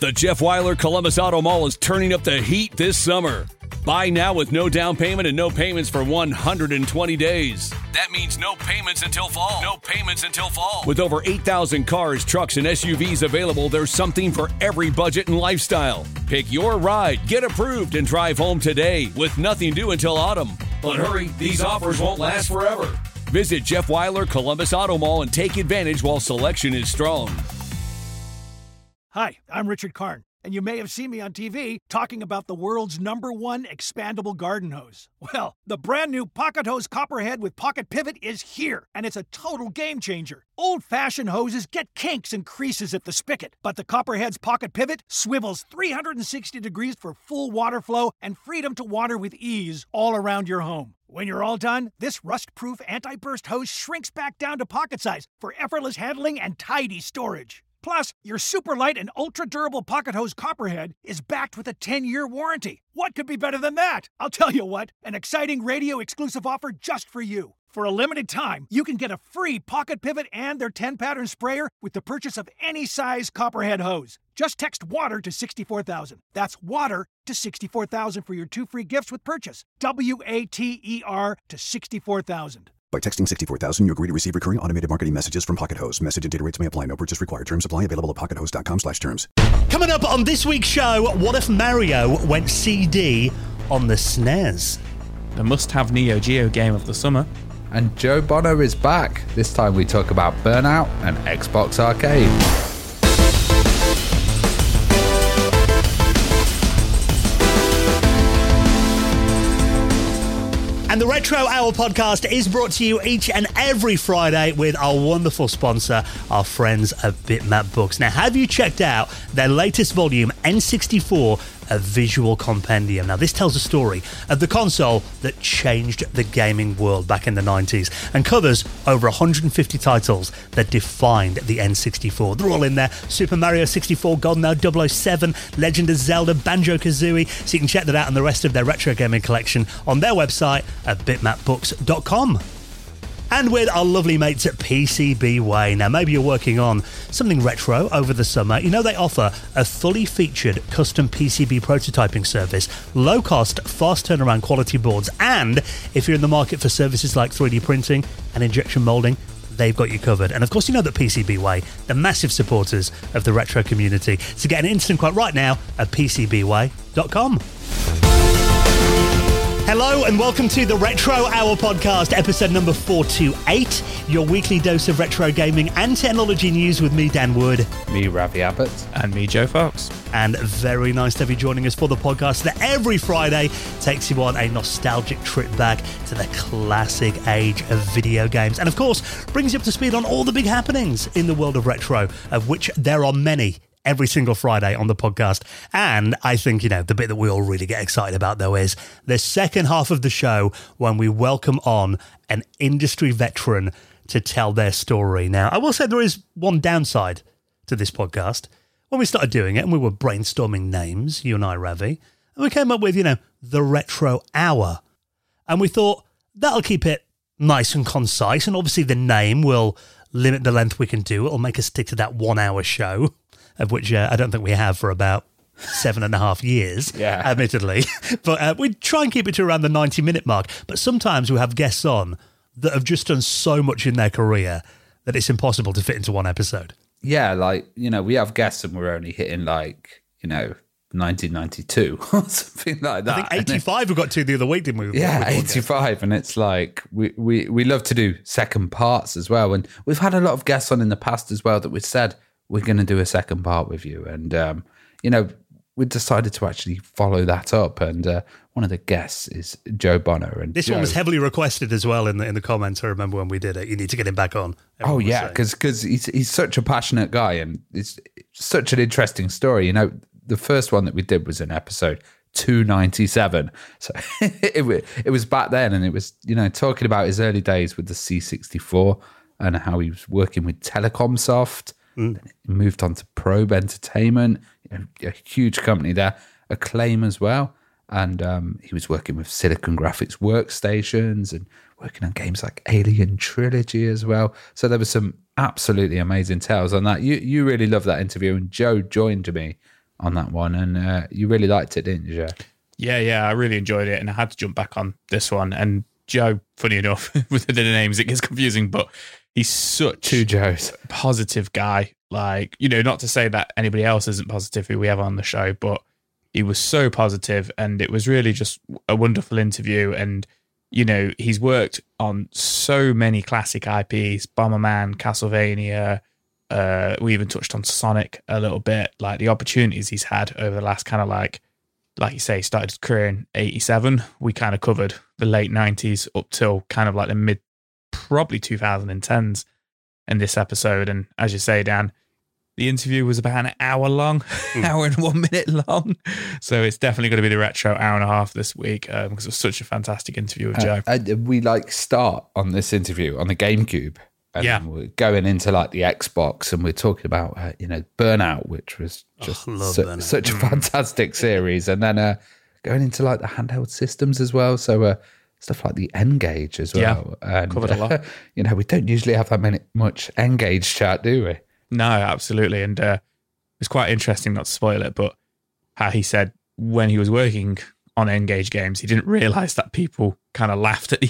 The Jeff Weiler Columbus Auto Mall is turning up the heat this summer. Buy now with no down payment and no payments for 120 days. That means no payments until fall. No payments until fall. With over 8,000 cars, trucks, and SUVs available, there's something for every budget and lifestyle. Pick your ride, get approved, and drive home today with nothing due until autumn. But hurry, these offers won't last forever. Visit Jeff Weiler Columbus Auto Mall and take advantage while selection is strong. Hi, I'm Richard Karn, and you may have seen me on TV talking about the world's #1 expandable garden hose. Well, the brand new Pocket Hose Copperhead with Pocket Pivot is here, and it's a total game changer. Old-fashioned hoses get kinks and creases at the spigot, but the Copperhead's Pocket Pivot swivels 360 degrees for full water flow and freedom to water with ease all around your home. When you're all done, this rust-proof anti-burst hose shrinks back down to pocket size for effortless handling and tidy storage. Plus, your super light and ultra-durable Pocket Hose Copperhead is backed with a 10-year warranty. What could be better than that? I'll tell you what, an exciting radio-exclusive offer just for you. For a limited time, you can get a free Pocket Pivot and their 10-pattern sprayer with the purchase of any size Copperhead hose. Just text WATER to 64,000. That's WATER to 64,000 for your 2 free gifts with purchase. WATER to 64,000. By texting 64,000, you agree to receive recurring automated marketing messages from Pocket Hose. Message and data rates may apply. No purchase required. Terms apply. Available at pockethose.com/terms. Coming up on this week's show, what if Mario went CD on the SNES? The must-have Neo Geo game of the summer. And Joe Bono is back. This time we talk about Burnout and Xbox Arcade. And the Retro Hour podcast is brought to you each and every Friday with our wonderful sponsor, our friends at Bitmap Books. Now, have you checked out their latest volume, N64, a visual compendium? Now, this tells a story of the console that changed the gaming world back in the 90s and covers over 150 titles that defined the N64. They're all in there. Super Mario 64, GoldenEye 007, Legend of Zelda, Banjo-Kazooie. So you can check that out and the rest of their retro gaming collection on their website at bitmapbooks.com. And with our lovely mates at PCBWay. Now, maybe you're working on something retro over the summer. You know, they offer a fully featured custom PCB prototyping service, low cost, fast turnaround quality boards, and if you're in the market for services like 3D printing and injection molding, they've got you covered. And of course, you know that PCBWay, the massive supporters of the retro community. So get an instant quote right now at PCBWay.com. Hello and welcome to the Retro Hour podcast, episode number 428, your weekly dose of retro gaming and technology news with me, Dan Wood. Me, Ravi Abbott. And me, Joe Fox. And very nice to have you joining us for the podcast that every Friday takes you on a nostalgic trip back to the classic age of video games. And of course, brings you up to speed on all the big happenings in the world of retro, of which there are many every single Friday on the podcast. And I think, you know, the bit that we all really get excited about, though, is the second half of the show when we welcome on an industry veteran to tell their story. Now, I will say there is one downside to this podcast. When we started doing it and we were brainstorming names, you and I, Ravi, and we came up with, you know, the Retro Hour. And we thought that'll keep it nice and concise. And obviously the name will limit the length we can do. It'll make us stick to that 1 hour show, of which I don't think we have for about 7.5 years, admittedly. But we try and keep it to around the 90-minute mark. But sometimes we have guests on that have just done so much in their career that it's impossible to fit into one episode. Yeah, like, you know, we have guests and we're only hitting, like, you know, 1992 or something like that. I think 85 we got to the other week, didn't we? Yeah, 85. And it's like, we love to do second parts as well. And we've had a lot of guests on in the past as well that we've said, we're going to do a second part with you. And, you know, we decided to actually follow that up. And one of the guests is Joe Bono. And this one was heavily requested as well in the comments. I remember when we did it. You need to get him back on. Oh, yeah, because he's such a passionate guy. And it's such an interesting story. You know, the first one that we did was in episode 297. So it was back then. And it was, you know, talking about his early days with the C64 and how he was working with Telecomsoft. Then he moved on to Probe Entertainment, a huge company there, Acclaim as well. And he was working with Silicon Graphics workstations and working on games like Alien Trilogy as well. So there was some absolutely amazing tales on that. You really loved that interview. And Joe joined me on that one, and you really liked it, didn't you, Joe? Yeah, I really enjoyed it, and I had to jump back on this one. And Joe, funny enough, with the names, it gets confusing, but he's such Two Joes. a positive guy. Like, you know, not to say that anybody else isn't positive who we have on the show, but he was so positive, and it was really just a wonderful interview. And, you know, he's worked on so many classic IPs, Bomberman, Castlevania. We even touched on Sonic a little bit, like the opportunities he's had over the last kind of like you say, he started his career in 87. We kind of covered the late 90s up till kind of like the mid, probably 2010s in this episode. And as you say, Dan, the interview was about an hour long, hour and 1 minute long. So it's definitely going to be the retro hour and a half this week because it was such a fantastic interview with Joe. We start on this interview on the GameCube. And we're going into like the Xbox, and we're talking about Burnout, which was just such a fantastic series, and then going into like the handheld systems as well. So stuff like the N-Gage as well. And, covered a lot. We don't usually have that much N-Gage chat, do we? No, absolutely. And it's quite interesting, not to spoil it, but how he said when he was working on N-Gage games, he didn't realise that people kind of laughed at the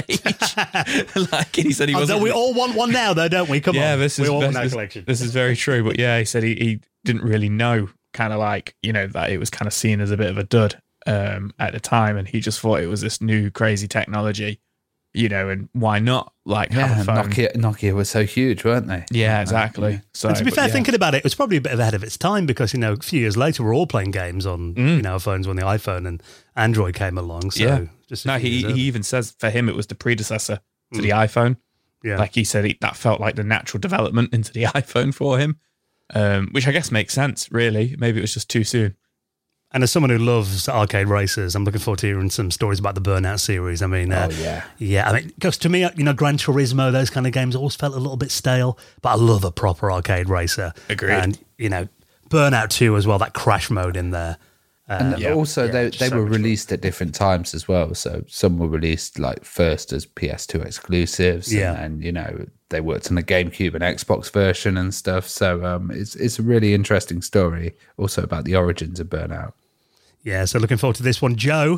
N-Gage. Like, he said he wasn't... We all want one now, though, don't we? Come on. We all want that collection. This is very true. But yeah, he said he didn't really know, kind of like, that it was kind of seen as a bit of a dud at the time. And he just thought it was this new crazy technology, and why not? Like, have a phone. Nokia was so huge, weren't they? Yeah, exactly. So, and to be fair, thinking about it, it was probably a bit ahead of its time because, a few years later, we're all playing games on, our phones when the iPhone and Android came along. So he even says for him, it was the predecessor to the iPhone. Yeah. Like he said, that felt like the natural development into the iPhone for him, which I guess makes sense, really. Maybe it was just too soon. And as someone who loves arcade racers, I'm looking forward to hearing some stories about the Burnout series. I mean, because to me, Gran Turismo, those kind of games always felt a little bit stale, but I love a proper arcade racer. Agreed. And, Burnout 2 as well, that crash mode in there. Also, they were released at different times as well. So some were released like first as PS2 exclusives, and they worked on the GameCube and Xbox version and stuff. So it's a really interesting story, also about the origins of Burnout. Yeah, so looking forward to this one. Joe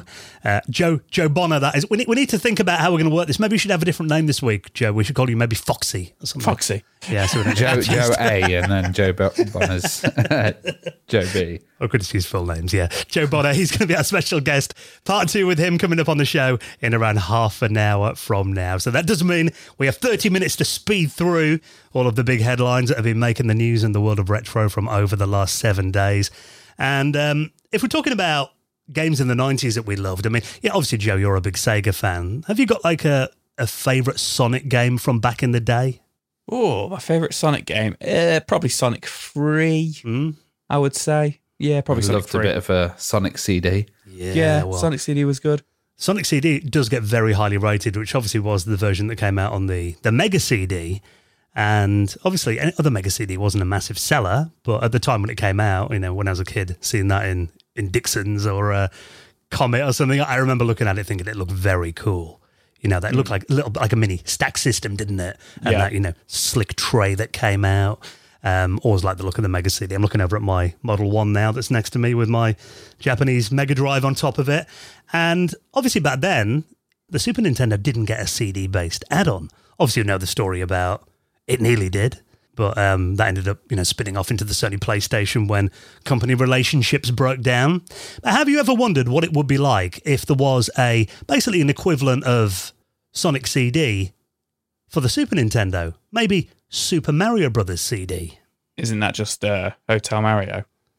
Bonner, that is. We need to think about how we're going to work this. Maybe we should have a different name this week, Joe. We should call you maybe Foxy or something. Foxy. Yeah, so Joe A and then Joe Bonner's Joe B. I could just use full names, yeah. Joe Bonner, he's going to be our special guest. Part 2 with him coming up on the show in around half an hour from now. So that does mean we have 30 minutes to speed through all of the big headlines that have been making the news in the world of retro from over the last 7 days. And if we're talking about games in the 90s that we loved, I mean, obviously, Joe, you're a big Sega fan. Have you got like a favourite Sonic game from back in the day? Oh, my favourite Sonic game? Probably Sonic 3, I would say. Yeah, probably Sonic 3. Loved a bit of a Sonic CD. Yeah, Sonic CD was good. Sonic CD does get very highly rated, which obviously was the version that came out on the Mega CD. And obviously, any other Mega CD wasn't a massive seller, but at the time when it came out, when I was a kid, seeing that in Dixon's or Comet or something, I remember looking at it thinking it looked very cool. That looked like a little bit like a mini stack system, didn't it? And that, slick tray that came out. Always like the look of the Mega CD. I'm looking over at my Model 1 now that's next to me with my Japanese Mega Drive on top of it. And obviously back then, the Super Nintendo didn't get a CD-based add-on. Obviously, you know the story about it nearly did, but that ended up, spinning off into the Sony PlayStation when company relationships broke down. But have you ever wondered what it would be like if there was basically an equivalent of Sonic CD for the Super Nintendo? Maybe Super Mario Brothers CD. Isn't that just Hotel Mario?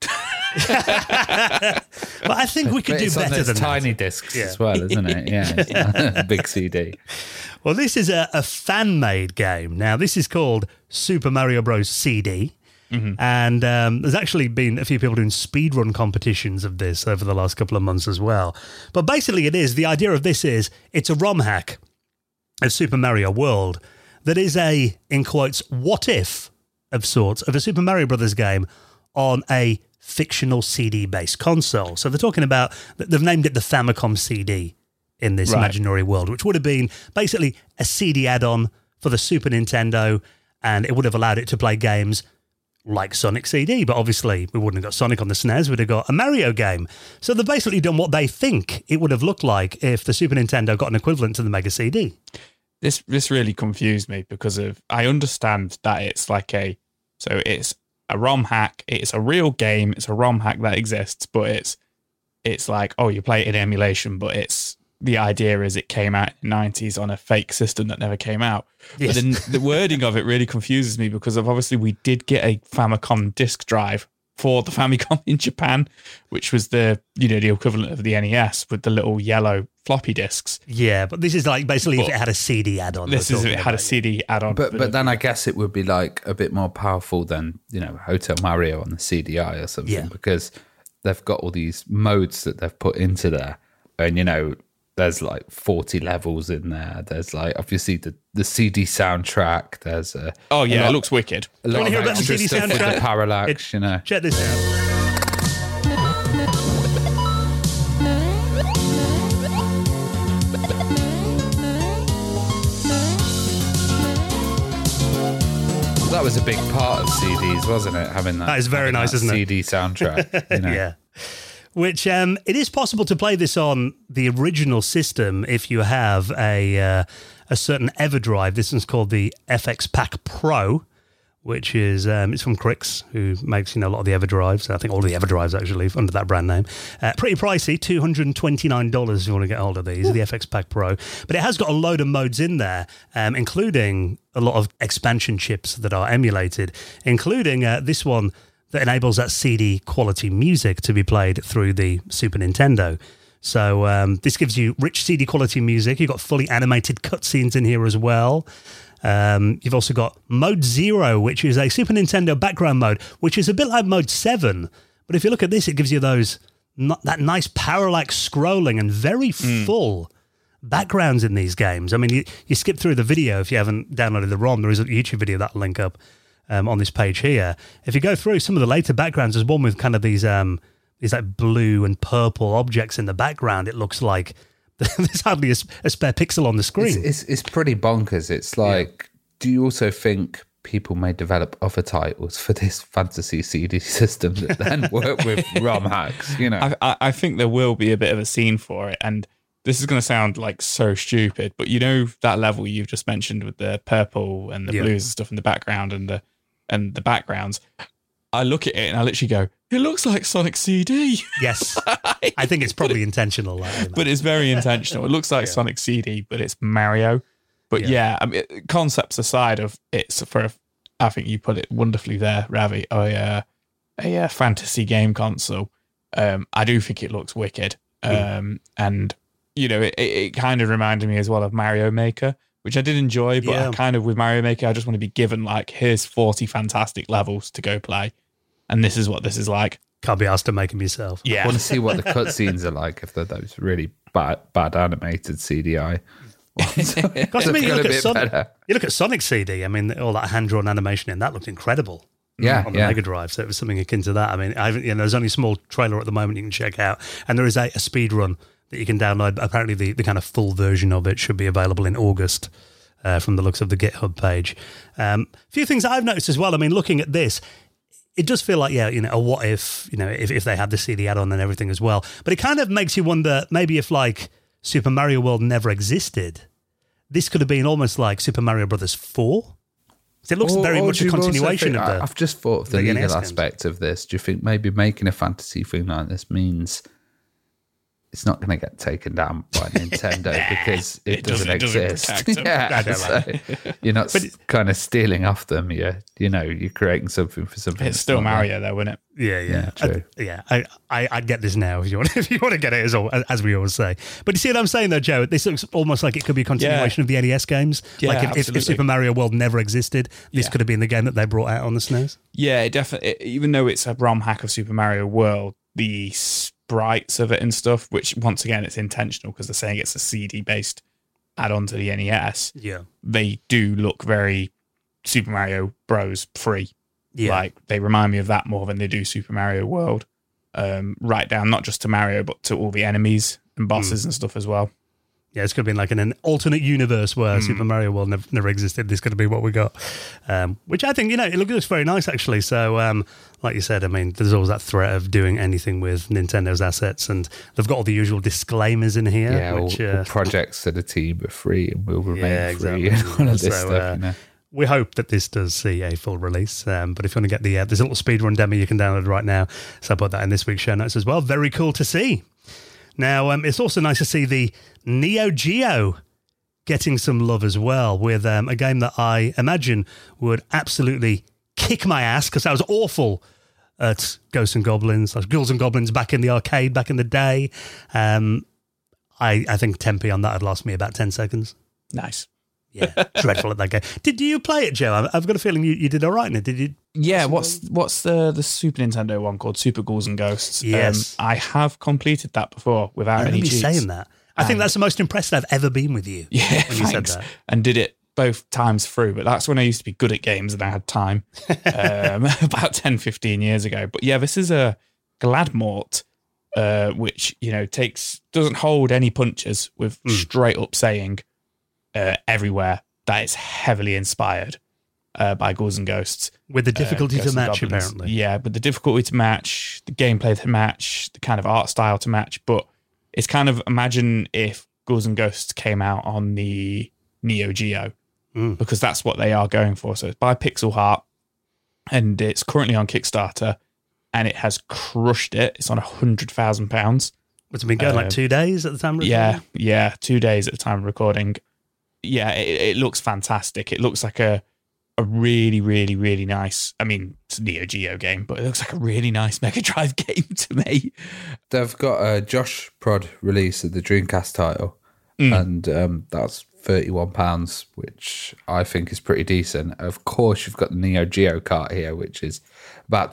But I think we could do better than tiny that. discs as well, isn't it? Yeah, big CD. Well, this is a fan-made game. Now, this is called Super Mario Bros. CD. Mm-hmm. And there's actually been a few people doing speedrun competitions of this over the last couple of months as well. But basically the idea of this is it's a ROM hack of Super Mario World that is in quotes, what if of sorts of a Super Mario Brothers game on a fictional CD-based console. So they're talking about, they've named it the Famicom CD in this imaginary world, which would have been basically a CD add-on for the Super Nintendo, and it would have allowed it to play games like Sonic CD, but obviously we wouldn't have got Sonic on the SNES, we'd have got a Mario game. So they've basically done what they think it would have looked like if the Super Nintendo got an equivalent to the Mega CD. This really confused me because I understand that it's it's a ROM hack, it's a real game, it's a ROM hack that exists, but it's like, oh, you play it in emulation, but the idea is it came out in the 90s on a fake system that never came out. Yes. But then the wording of it really confuses me because obviously we did get a Famicom disk drive for the Famicom in Japan, which was the equivalent of the NES with the little yellow floppy disks. Yeah, but this is like basically if it had a CD add-on. This is if it had a CD add-on. But then I guess it would be like a bit more powerful than, Hotel Mario on the CDI or something, because they've got all these modes that they've put into there. And, there's like 40 levels in there. There's like, obviously, the CD soundtrack. There's a... Oh, yeah, it looks wicked. A lot Want to hear of about the extra CD stuff with soundtrack? the parallax, Check this out. That was a big part of CDs, wasn't it? Having that is very nice, isn't it? CD soundtrack. Yeah. Which it is possible to play this on the original system if you have a certain EverDrive. This one's called the FX Pack Pro, which is it's from Crix, who makes a lot of the EverDrives. I think all of the EverDrives actually under that brand name. Pretty pricey, $229 if you want to get hold of these. The FX Pack Pro, but it has got a load of modes in there, including a lot of expansion chips that are emulated, including this one that enables that CD quality music to be played through the Super Nintendo. So this gives you rich CD quality music. You've got fully animated cutscenes in here as well. You've also got Mode 0, which is a Super Nintendo background mode, which is a bit like Mode 7. But if you look at this, it gives you that nice parallax scrolling and very full backgrounds in these games. I mean, you skip through the video if you haven't downloaded the ROM. There is a YouTube video that'll link up on this page here. If you go through some of the later backgrounds, there's one with kind of these like blue and purple objects in the background. It looks like there's hardly a spare pixel on the screen. It's pretty bonkers. It's like, do you also think people may develop other titles for this fantasy CD system that then work with ROM hacks? I think there will be a bit of a scene for it, and this is going to sound like so stupid, but that level you've just mentioned with the purple and the blues and stuff in the background and the backgrounds, I look at it and I literally go, it looks like Sonic CD. Yes. I think it's probably intentional. But it's very intentional. It looks like Sonic CD, but it's Mario. But I mean, concepts aside of it's I think you put it wonderfully there, Ravi, a fantasy game console. I do think it looks wicked. And, it kind of reminded me as well of Mario Maker, which I did enjoy, but I kind of, with Mario Maker, I just want to be given like, here's 40 fantastic levels to go play. And this is what this is like. Can't be asked to make them yourself. I want to see what the cutscenes are like if they're those really bad animated CDI. You look at Sonic CD, I mean, all that hand-drawn animation in that looked incredible. On the Mega Drive, so it was something akin to that. I mean, there's only a small trailer at the moment you can check out, and there is a speed run that you can download. But apparently, the kind of full version of it should be available in August, from the looks of the GitHub page. A few things I've noticed as well. I mean, looking at this, it does feel like, a what if, if they had the CD add-on and everything as well. But it kind of makes you wonder, maybe if like Super Mario World never existed, this could have been almost like Super Mario Brothers 4. It looks very much a continuation of the... I've just thought of the legal aspect of this. Do you think maybe making a fantasy thing like this means it's not going to get taken down by Nintendo because it doesn't exist? You're not kind of stealing off them. You're creating something for something. It's still Mario, though, isn't it? Yeah, true. I get this now if you want to get it, as we always say. But you see what I'm saying, though, Joe? This looks almost like it could be a continuation of the NES games. Yeah, like if Super Mario World never existed, this could have been the game that they brought out on the SNES. Yeah, it definitely. Even though it's a ROM hack of Super Mario World, the sprites of it and stuff, which once again it's intentional because they're saying it's a CD-based add-on to the NES. Yeah, they do look very Super Mario Bros. Free. Yeah. Like, they remind me of that more than they do Super Mario World. Right down, not just to Mario, but to all the enemies and bosses and stuff as well. Yeah, it's going to be like in an alternate universe where Super Mario World never existed. This is going to be what we got, which I think, it looks very nice, actually. So, like you said, I mean, there's always that threat of doing anything with Nintendo's assets, and they've got all the usual disclaimers in here. Yeah, which, all projects to the team are free and will remain free and all of this stuff, We hope that this does see a full release, but if you want to get there's a little speedrun demo you can download right now, so I'll put that in this week's show notes as well. Very cool to see. Now, it's also nice to see the Neo Geo getting some love as well, with a game that I imagine would absolutely kick my ass, because I was awful at Ghosts and Goblins, like Ghouls and Goblins back in the arcade back in the day. I think Tempe on that had lost me about 10 seconds. Nice. Yeah, dreadful at that game. Did you play it, Joe? I've got a feeling you did all right in it. Did you? Yeah, what's the Super Nintendo one called? Super Ghouls and Ghosts. Yes. I have completed that before without any remember cheats. you saying that. I think that's the most impressed I've ever been with you. Yeah, when you said that. And did it both times through, but that's when I used to be good at games and I had time, about 10, 15 years ago. But yeah, this is a Gladmort, which, doesn't hold any punches, with straight up saying everywhere that it's heavily inspired by Ghouls and Ghosts. With the difficulty to match, Goblins. apparently. Yeah, with the difficulty to match, the gameplay to match, the kind of art style to match. But it's kind of, imagine if Ghouls and Ghosts came out on the Neo Geo, because that's what they are going for. So it's by Pixel Heart, and it's currently on Kickstarter, and it has crushed it. It's on £100,000. What's it been going, like 2 days at the time of recording? Yeah, 2 days at the time of recording. Yeah, it looks fantastic. It looks like a really, really, really nice, I mean, it's a Neo Geo game, but it looks like a really nice Mega Drive game to me. They've got a Josh Prod release of the Dreamcast title, and that's £31, which I think is pretty decent. Of course, you've got the Neo Geo cart here, which is about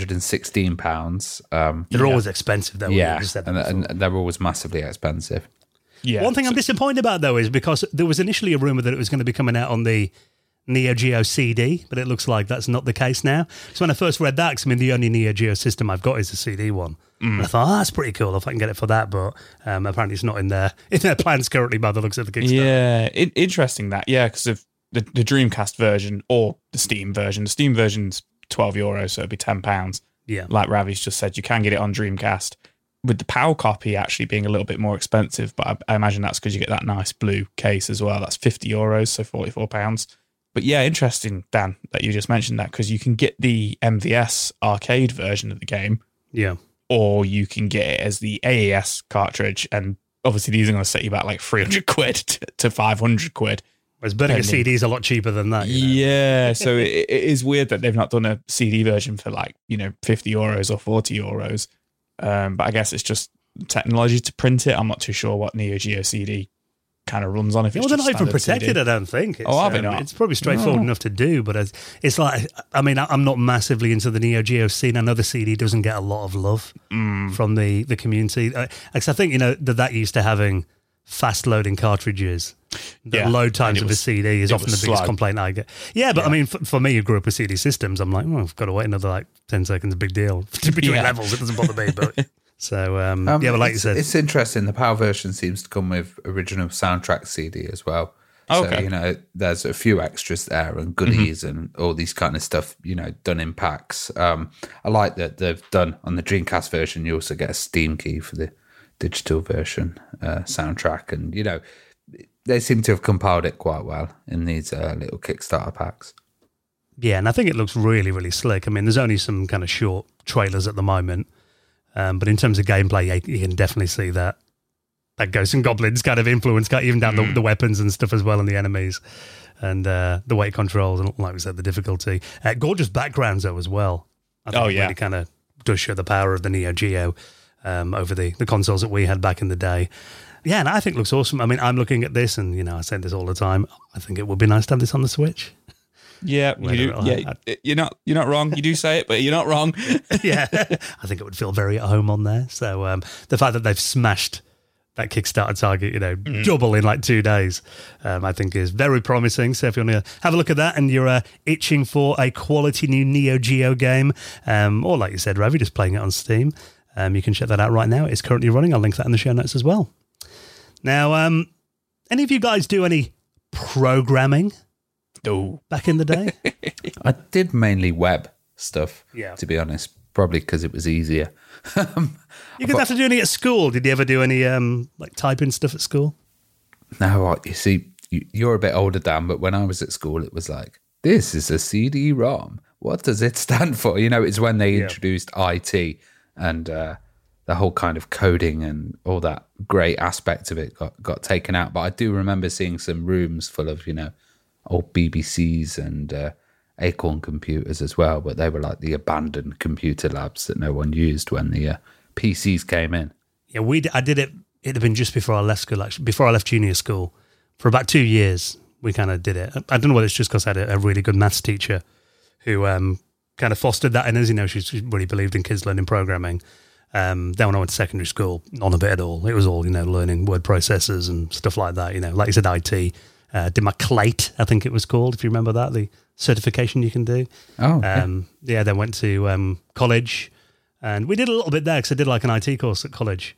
£216. They're always expensive, though. Yeah, and they're always massively expensive. Yeah. One thing I'm disappointed about, though, is because there was initially a rumour that it was going to be coming out on the Neo Geo CD, but it looks like that's not the case now. So when I first read that, because I mean, the only Neo Geo system I've got is the CD one. And I thought, that's pretty cool if I can get it for that, but apparently it's not in their plans currently by the looks of the Kickstarter. Yeah, interesting that. Yeah, because of the Dreamcast version or the Steam version. The Steam version's €12, so it'd be £10. Yeah. Like Like Ravi's just said, you can get it on Dreamcast, with the PAL copy actually being a little bit more expensive, but I imagine that's because you get that nice blue case as well. That's €50, so £44. But yeah, interesting, Dan, that you just mentioned that, because you can get the MVS arcade version of the game, Yeah. or you can get it as the AES cartridge, and obviously these are going to set you back like £300 to £500. Whereas burning a CD is a lot cheaper than that. Yeah, so it is weird that they've not done a CD version for like, €50 or €40. But I guess it's just technology to print it. I'm not too sure what Neo Geo CD kind of runs on. If it's they're just not even standard protected, CD. I don't think. It's, Are they not? It's probably straightforward enough to do, but it's like, I mean, I'm not massively into the Neo Geo scene. I know the CD doesn't get a lot of love from the community. Because I think, that used to having fast loading cartridges. The load times of a CD is often the biggest slow. complaint I get. Yeah, but I mean, for me, who grew up with CD systems, I'm like, I've got to wait another 10 seconds, big deal. Between levels, it doesn't bother me. But so, but like you said. It's interesting. The PAL version seems to come with original soundtrack CD as well. Okay. So, there's a few extras there and goodies and all these kind of stuff, done in packs. I like that they've done on the Dreamcast version, you also get a Steam key for the digital version soundtrack. And, they seem to have compiled it quite well in these little Kickstarter packs. Yeah, and I think it looks really, really slick. I mean, there's only some kind of short trailers at the moment, but in terms of gameplay, you can definitely see that Ghosts and Goblins kind of influence, even down the weapons and stuff as well, and the enemies, and the weight controls, and like we said, the difficulty. Gorgeous backgrounds, though, as well. I think it really kind of does show the power of the Neo Geo over the consoles that we had back in the day. Yeah, and I think it looks awesome. I mean, I'm looking at this, and I say this all the time. I think it would be nice to have this on the Switch. Yeah, you do. Yeah, you're not wrong. You do say it, but you're not wrong. Yeah, I think it would feel very at home on there. So the fact that they've smashed that Kickstarter target, double in 2 days, I think is very promising. So if you want to have a look at that and you're itching for a quality new Neo Geo game, or like you said, Ravi, just playing it on Steam, you can check that out right now. It's currently running. I'll link that in the show notes as well. Now, Any of you guys do any programming No. back in the day? I did mainly web stuff, Yeah. to be honest, probably because it was easier. You didn't have to do any at school. Did you ever do any like typing stuff at school? No, you see, you're a bit older, Dan, but when I was at school, it was like, this is a CD-ROM. What does it stand for? You know, it's when they introduced IT and the whole kind of coding and all that great aspect of it got taken out. But I do remember seeing some rooms full of, you know, old BBCs and Acorn computers as well, but they were like the abandoned computer labs that no one used when the PCs came in. Yeah, I did it. It'd have been just before I left school, actually, before I left junior school. For about 2 years, we kind of did it. I don't know whether it's just because I had a really good maths teacher who kind of fostered that in us. You know, she really believed in kids learning programming. Then when I went to secondary school, none of it at all. It was all, you know, learning word processors and stuff like that. You know, like you said, IT. Did my CLATE, I think it was called, if you remember that, the certification you can do. Oh, okay. Yeah, then went to college, and we did a little bit there because I did like an IT course at college,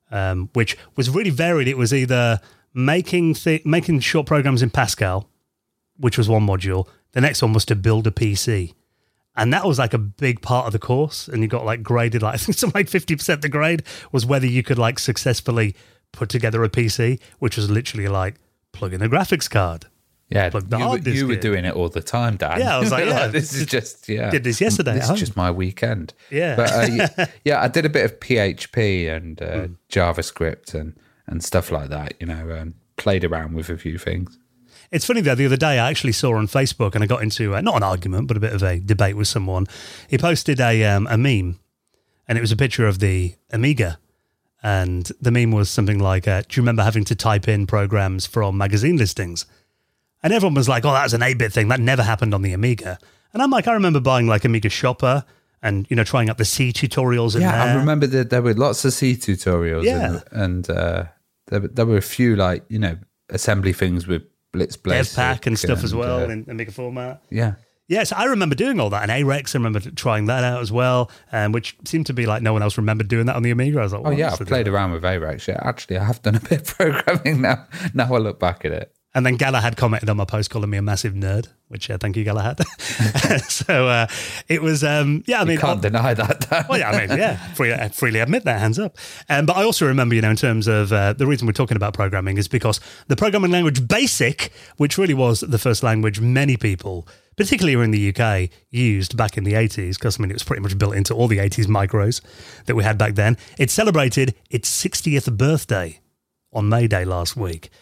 which was really varied. It was either making short programs in Pascal, which was one module. The next one was to build a PC. And that was like a big part of the course. And you got like graded, like I think something like 50% the grade was whether you could like successfully put together a PC, which was literally like plug in a graphics card. Yeah, plug the hard disk you were in. doing it all the time, Dan. Yeah, I was like, yeah, this is just, did this yesterday This at home. is just my weekend. Yeah. But yeah, I did a bit of PHP and JavaScript and stuff like that, you know, played around with a few things. It's funny though, the other day I actually saw on Facebook and I got into, not an argument, but a bit of a debate with someone. He posted a meme and it was a picture of the Amiga. And the meme was something like, do you remember having to type in programs from magazine listings? And everyone was like, oh, that's an 8-bit thing. That never happened on the Amiga. And I'm like, I remember buying like Amiga Shopper and, you know, trying out the C tutorials in there. Yeah, I remember that there were lots of C tutorials. Yeah. And there were a few like, you know, assembly things with Blitz Basic. DevPack and stuff as well in Amiga format. Yeah. Yeah, so I remember doing all that. And AREX, I remember trying that out as well, which seemed to be like no one else remembered doing that on the Amiga. I was like, oh, yeah, I've played around with AREX. Yeah, actually, I have done a bit of programming now. Now I look back at it. And then Galahad commented on my post calling me a massive nerd, which thank you, Galahad. So it was, yeah, I mean. You can't deny that. Well, yeah, I mean, yeah, freely admit that, hands up. But I also remember, you know, in terms of the reason we're talking about programming is because the programming language BASIC, which really was the first language many people, particularly here in the UK, used back in the 80s, because, I mean, it was pretty much built into all the 80s micros that we had back then. It celebrated its 60th birthday on May Day last week.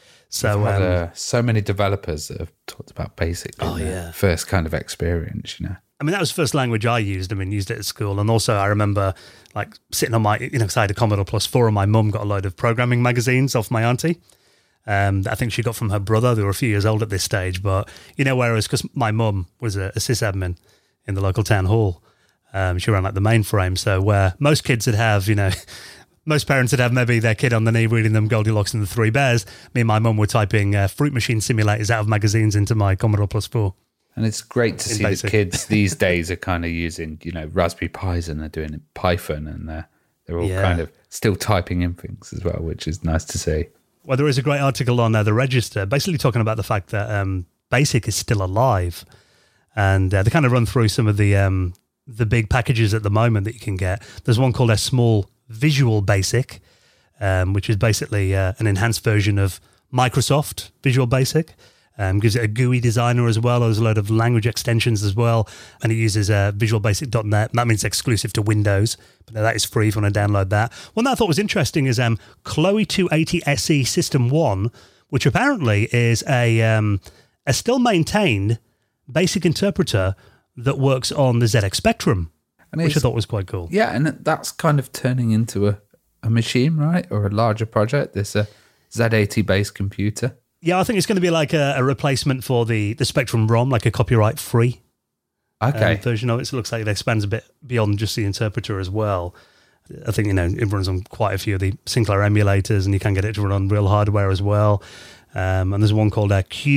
So so many developers that have talked about BASIC in their first kind of experience, you know. I mean, that was the first language I used. I mean, used it at school. And also I remember like sitting on my, you know, because I had a Commodore Plus 4 and my mum got a load of programming magazines off my auntie. That I think she got from her brother. They were a few years old at this stage. But, you know, whereas because my mum was a sysadmin in the local town hall, she ran like the mainframe. So where most kids would have, you know, most parents would have maybe their kid on the knee reading them Goldilocks and the Three Bears. Me and my mum were typing fruit machine simulators out of magazines into my Commodore Plus 4. And it's great to see BASIC. the kids these days are kind of using, you know, Raspberry Pis and they're doing Python and they're all kind of still typing in things as well, which is nice to see. Well, there is a great article on the Register, basically talking about the fact that BASIC is still alive. And they kind of run through some of the big packages at the moment that you can get. There's one called a Small Visual Basic, which is basically an enhanced version of Microsoft Visual Basic. Gives it a GUI designer as well. There's a load of language extensions as well. And it uses visualbasic.net. That means exclusive to Windows. But that is free if you want to download that. One that I thought was interesting is Chloe 280 SE System 1, which apparently is a still maintained BASIC interpreter that works on the ZX Spectrum, which I thought was quite cool. Yeah, and that's kind of turning into a machine, right? Or a larger project. This Z80-based computer. Yeah, I think it's going to be like a replacement for the Spectrum ROM, like a copyright-free version of it. So it looks like it expands a bit beyond just the interpreter as well. I think, you know, it runs on quite a few of the Sinclair emulators, and you can get it to run on real hardware as well. And there's one called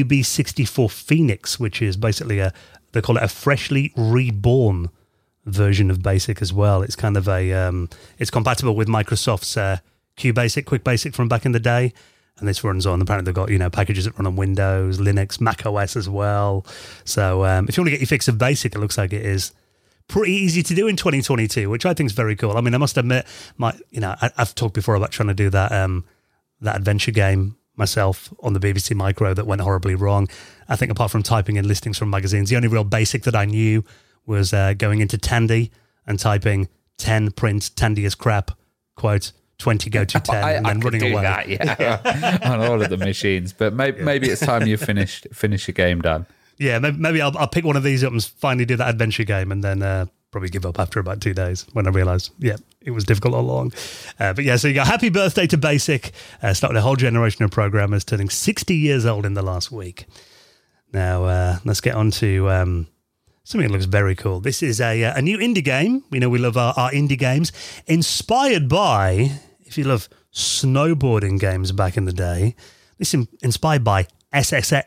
QB64 Phoenix, which is basically they call it a freshly reborn version of BASIC as well. It's kind of it's compatible with Microsoft's QBasic, Quick Basic from back in the day. and this runs on. Apparently, they've got packages that run on Windows, Linux, Mac OS as well. So if you want to get your fix of BASIC, it looks like it is pretty easy to do in 2022, which I think is very cool. I mean, I must admit, I've talked before about trying to do that adventure game myself on the BBC Micro that went horribly wrong. I think apart from typing in listings from magazines, the only real BASIC that I knew was going into Tandy and typing 10 print Tandy is crap, quote, 20 go to 10, and then running away. That, yeah. On all of the machines. But maybe it's time you finish your game, Dan. Yeah, maybe I'll pick one of these up and finally do that adventure game, and then probably give up after about 2 days when I realised, it was difficult all along. But yeah, so you got happy birthday to BASIC, starting a whole generation of programmers turning 60 years old in the last week. Now, let's get on to something that looks very cool. This is a new indie game. We know we love our indie games. Inspired by, if you love snowboarding games back in the day, this is inspired by SSX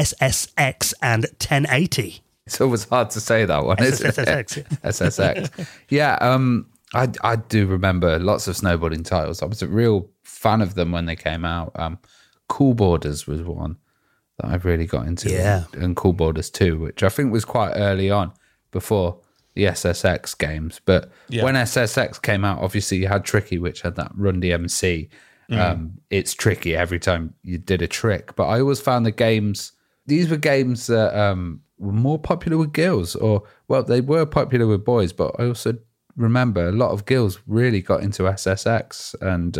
and 1080. It's always hard to say that one, isn't it? SSX. Yeah, I do remember lots of snowboarding titles. I was a real fan of them when they came out. Cool Borders was one that I really got into. Yeah. And Cool Borders 2, which I think was quite early on before the SSX games. But when SSX came out, obviously you had Tricky, which had that Run DMC. It's tricky every time you did a trick. But I always found these were games that were more popular with girls, they were popular with boys, but I also remember a lot of girls really got into SSX. And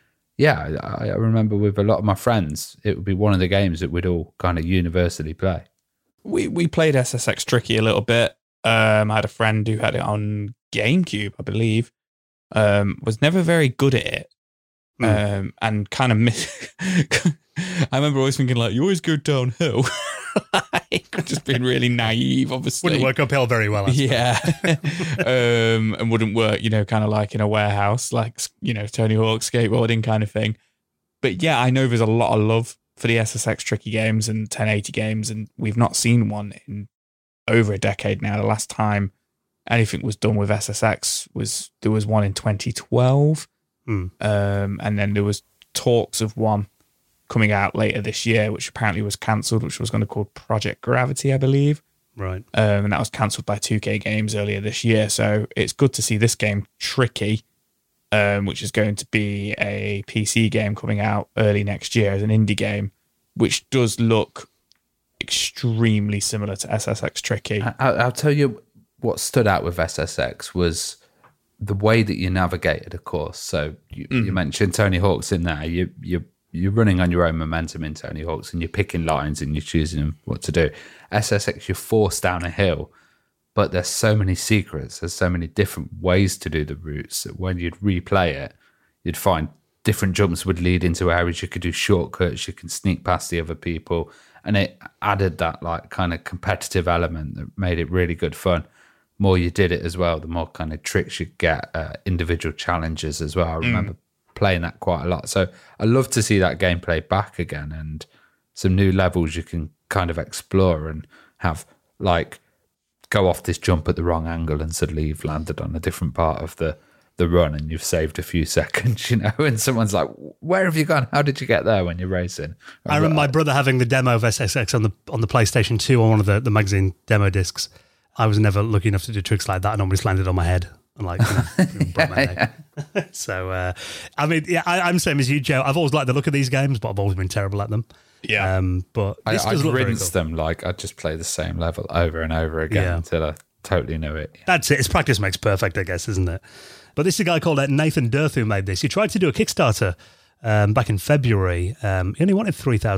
I remember with a lot of my friends, it would be one of the games that we'd all kind of universally play. We played SSX Tricky a little bit. I had a friend who had it on GameCube, I believe. Was never very good at it. And kind of I remember always thinking, like, you always go downhill. Just being really naive, obviously. Wouldn't work uphill very well. Yeah. And wouldn't work, kind of like in a warehouse, like, Tony Hawk skateboarding kind of thing. But yeah, I know there's a lot of love for the SSX Tricky games and 1080 games, and we've not seen one in over a decade now. The last time anything was done with SSX there was one in 2012. And then there was talks of one coming out later this year, which apparently was cancelled, which was going to be called Project Gravity, I believe. Right. And that was cancelled by 2K Games earlier this year. So it's good to see this game, Tricky, which is going to be a PC game coming out early next year as an indie game, which does look extremely similar to SSX Tricky. I'll tell you what stood out with SSX was the way that you navigated a course. So you mentioned Tony Hawk's in there. You're running on your own momentum in Tony Hawk's, and you're picking lines and you're choosing what to do. SSX, you're forced down a hill, but there's so many secrets. There's so many different ways to do the routes that when you'd replay it, you'd find different jumps would lead into areas. You could do shortcuts. You can sneak past the other people. And it added that like kind of competitive element that made it really good fun. More you did it as well, the more kind of tricks you get, individual challenges as well. I remember playing that quite a lot. So I love to see that gameplay back again and some new levels you can kind of explore and have like go off this jump at the wrong angle and suddenly you've landed on a different part of the run and you've saved a few seconds, and someone's like, where have you gone? How did you get there when you're racing? I remember my brother having the demo of SSX on the PlayStation 2 on one of the magazine demo discs. I was never lucky enough to do tricks like that. I normally just landed on my head and broke my neck. So, I mean, yeah, I'm same as you, Joe. I've always liked the look of these games, but I've always been terrible at them. Yeah. But this does look very cool. them like I'd just play the same level over and over again until I totally knew it. That's it. It's practice makes perfect, I guess, isn't it? But this is a guy called Nathan Dirth who made this. He tried to do a Kickstarter back in February. He only wanted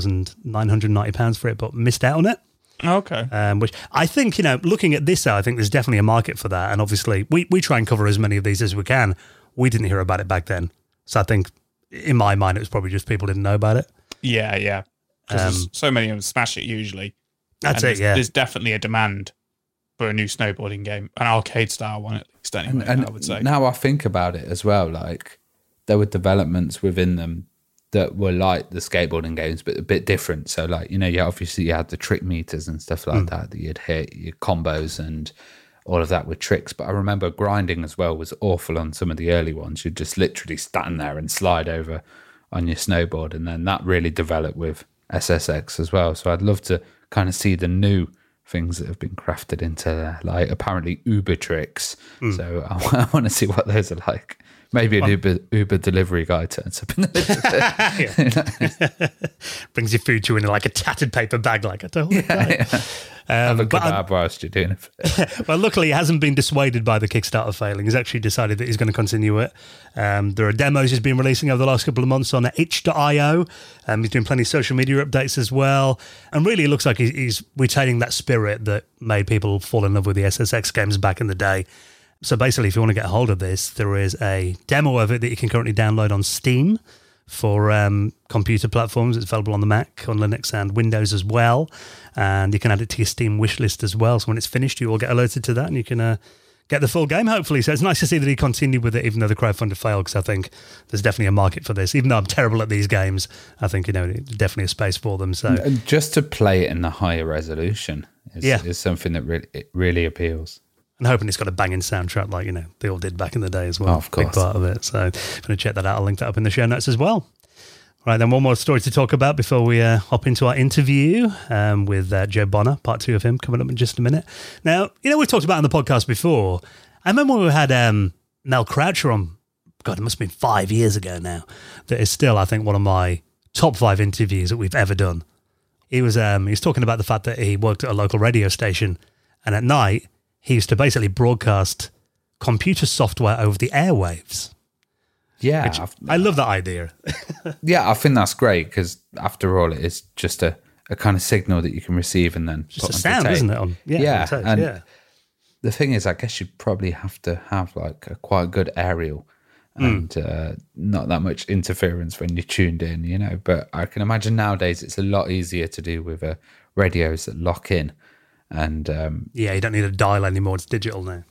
£3,990 for it, but missed out on it. Okay. Which I think, looking at this, I think there's definitely a market for that. And obviously, we try and cover as many of these as we can. We didn't hear about it back then. So I think, in my mind, it was probably just people didn't know about it. Yeah. Because so many of them smash it usually. That's it, yeah. There's definitely a demand for a new snowboarding game, an arcade-style one at least, anyway, and I would say. Now I think about it as well, like, there were developments within them that were like the skateboarding games, but a bit different. So, like, you had the trick meters and stuff like that you'd hit, your combos and all of that with tricks. But I remember grinding as well was awful on some of the early ones. You'd just literally stand there and slide over on your snowboard, and then that really developed with SSX as well. So I'd love to kind of see the new things that have been crafted into there, like apparently Uber tricks. So I want to see what those are like. Maybe an Uber delivery guy turns up in the brings your food to you in like a tattered paper bag, like I told you. Have a kebab whilst you're doing it. Well, luckily, he hasn't been dissuaded by the Kickstarter failing. He's actually decided that he's going to continue it. There are demos he's been releasing over the last couple of months on itch.io. He's doing plenty of social media updates as well. And really, it looks like he's retaining that spirit that made people fall in love with the SSX games back in the day. So basically, if you want to get a hold of this, there is a demo of it that you can currently download on Steam for computer platforms. It's available on the Mac, on Linux and Windows as well. And you can add it to your Steam wishlist as well. So when it's finished, you will get alerted to that and you can get the full game, hopefully. So it's nice to see that he continued with it, even though the crowdfunder failed, because I think there's definitely a market for this. Even though I'm terrible at these games, I think, there's definitely a space for them. So and just to play it in the higher resolution is something that really appeals. And hoping it's got a banging soundtrack like, they all did back in the day as well. Oh, of course. Big part of it. So if you want to check that out, I'll link that up in the show notes as well. Right, then one more story to talk about before we hop into our interview with Joe Bonner, part 2 of him, coming up in just a minute. Now, we've talked about it on the podcast before. I remember when we had Mel Croucher on, God, it must have been 5 years ago now, that is still, I think, one of my top 5 interviews that we've ever done. He was talking about the fact that he worked at a local radio station, and at night, he used to basically broadcast computer software over the airwaves. Yeah. I love that idea. Yeah, I think that's great because after all, it is just a kind of signal that you can receive and then just put a sound, tape. isn't it? Yeah. The thing is, I guess you'd probably have to have like a quite good aerial and not that much interference when you're tuned in, But I can imagine nowadays it's a lot easier to do with radios that lock in. And you don't need a dial anymore. It's digital now.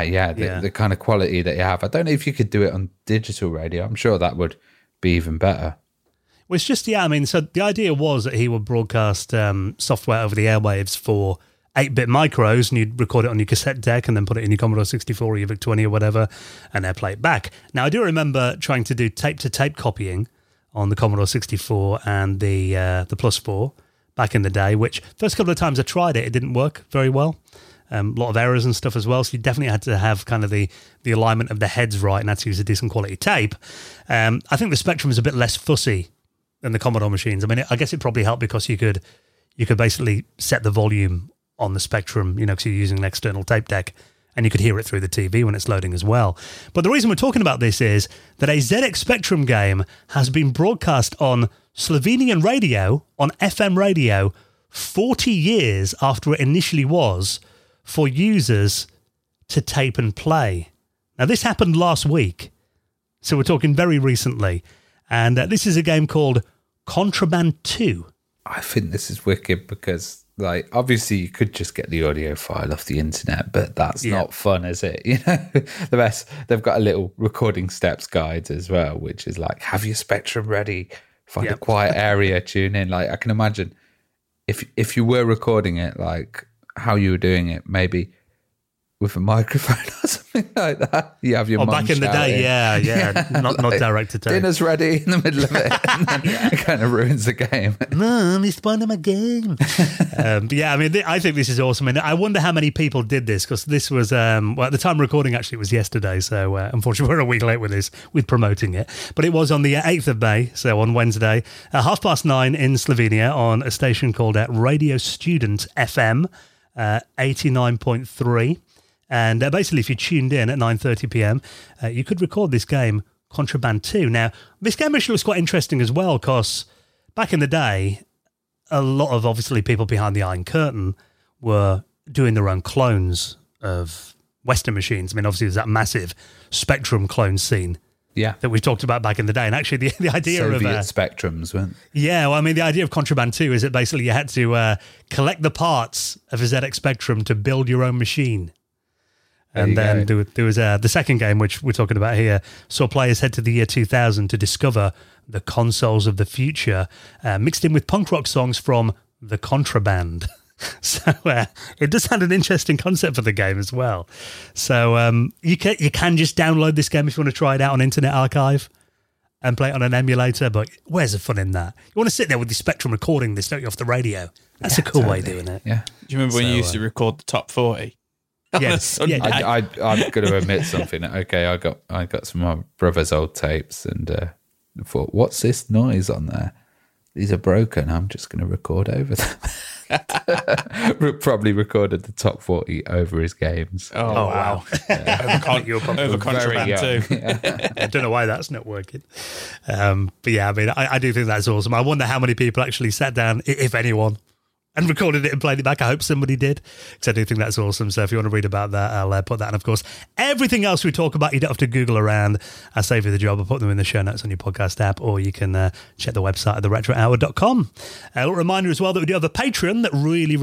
The kind of quality that you have. I don't know if you could do it on digital radio. I'm sure that would be even better. Well, it's just, so the idea was that he would broadcast software over the airwaves for 8-bit micros, and you'd record it on your cassette deck and then put it in your Commodore 64 or your VIC-20 or whatever, and then play it back. Now, I do remember trying to do tape-to-tape copying on the Commodore 64 and the Plus 4 back in the day, which first couple of times I tried it didn't work very well. A lot of errors and stuff as well, so you definitely had to have kind of the alignment of the heads right and had to use a decent quality tape. I think the Spectrum is a bit less fussy than the Commodore machines. I mean, I guess it probably helped because you could basically set the volume on the Spectrum, because you're using an external tape deck, and you could hear it through the TV when it's loading as well. But the reason we're talking about this is that a ZX Spectrum game has been broadcast on Slovenian radio, on FM radio, 40 years after it initially was, for users to tape and play. Now, this happened last week, so we're talking very recently, and this is a game called Contraband 2. I think this is wicked because, obviously you could just get the audio file off the internet, but that's not fun, is it? The best, they've got a little recording steps guide as well, which is like, have your Spectrum ready, find a quiet area, tune in. I can imagine if you were recording it, how you were doing it, maybe with a microphone or something like that. You have your mum back in the day, not direct to tape. Dinner's ready in the middle of it, and then it kind of ruins the game. Mum, it's part of my game. I think this is awesome, and I wonder how many people did this, because this was, at the time of recording, actually, it was yesterday, so unfortunately we're a week late with promoting it, but it was on the 8th of May, so on Wednesday, 9:30 in Slovenia, on a station called Radio Student FM, 89.3. And basically, if you tuned in at 9:30 p.m., you could record this game, Contraband 2. Now, this game actually was quite interesting as well, because back in the day, a lot of, obviously, people behind the Iron Curtain were doing their own clones of Western machines. I mean, obviously, there's that massive Spectrum clone scene that we talked about back in the day. And actually, the idea Soviet of Spectrums, weren't they? Yeah, well, I mean, the idea of Contraband 2 is that basically you had to collect the parts of a ZX Spectrum to build your own machine. And then there was the second game, which we're talking about here, saw players head to the year 2000 to discover the consoles of the future, mixed in with punk rock songs from The Contraband. So it does have an interesting concept for the game as well. So you can just download this game if you want to try it out on Internet Archive. and play it on an emulator, but where's the fun in that? You want to sit there with the Spectrum recording this, don't you, off the radio? That's a cool way of doing it. Yeah. Do you remember when you used to record the top 40? Yes. Yeah. I'm going to admit something. Okay, I got some of my brother's old tapes and thought, what's this noise on there? These are broken. I'm just going to record over them. Probably recorded the top 40 over his games. Oh, wow. Over contraband too. Yeah. I don't know why that's not working. But yeah, I mean, I do think that's awesome. I wonder how many people actually sat down, if anyone, and recorded it and played it back. I hope somebody did, because I do think that's awesome. So if you want to read about that, I'll put that. And of course, everything else we talk about, you don't have to Google around. I'll save you the job. I'll put them in the show notes on your podcast app, or you can check the website at theretrohour.com. A little reminder as well that we do have a Patreon that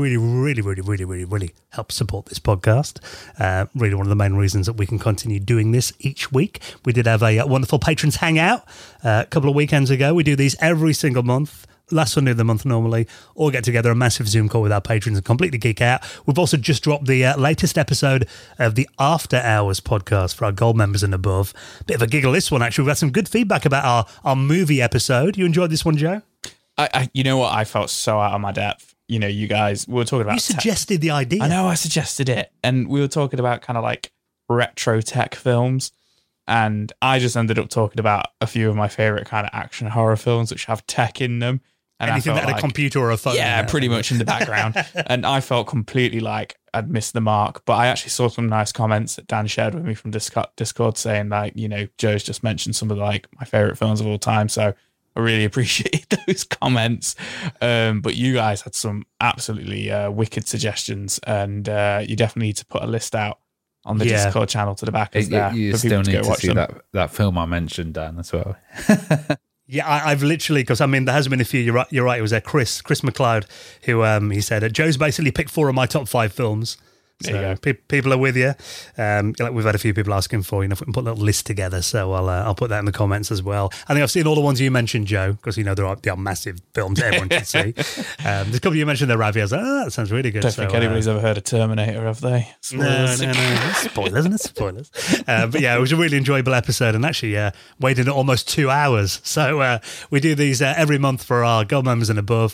really helps support this podcast. Really one of the main reasons that we can continue doing this each week. We did have a wonderful Patrons Hangout a couple of weekends ago. We do these every single month. Last Sunday of the month normally, all get together, a massive Zoom call with our patrons and completely geek out. We've also just dropped the latest episode of the After Hours podcast for our gold members and above. Bit of a giggle this one, actually. We've had some good feedback about our movie episode. You enjoyed this one, Joe? I you know what? I felt so out of my depth. You know, you guys, we were talking about... You suggested the idea. I know, I suggested it. And we were talking about kind of like retro tech films. And I just ended up talking about a few of my favourite kind of action horror films which have tech in them. And anything that had a computer or a phone. Yeah, pretty much in the background. And I felt completely like I'd missed the mark. But I actually saw some nice comments that Dan shared with me from Discord saying like, you know, Joe's just mentioned some of like my favourite films of all time. So I really appreciate those comments. But you guys had some absolutely wicked suggestions. And you definitely need to put a list out on the Discord channel to the back. You still need to see that film I mentioned, Dan, as well. Yeah, I've literally, because I mean, there has been a few. You're right. It was Chris McLeod who he said Joe's basically picked 4 of my top 5 films. So people are with you. We've had a few people asking for, if we can put a little list together. So I'll put that in the comments as well. I think I've seen all the ones you mentioned, Joe, because there are massive films everyone can see. There's a couple you mentioned there, Ravi. I was like, that sounds really good. Don't think anybody's ever heard of Terminator, have they? Spoilers. No. Spoilers. But yeah, it was a really enjoyable episode, and actually waited almost 2 hours. So we do these every month for our gold members and above.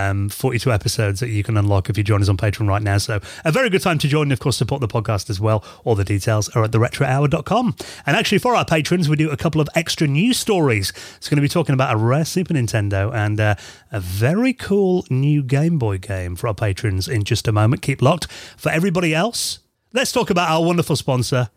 42 episodes that you can unlock if you join us on Patreon right now. So a very good time to join and, of course, support the podcast as well. All the details are at theretrohour.com. And actually, for our patrons, we do a couple of extra news stories. It's going to be talking about a rare Super Nintendo and a very cool new Game Boy game for our patrons in just a moment. Keep locked. For everybody else, let's talk about our wonderful sponsor,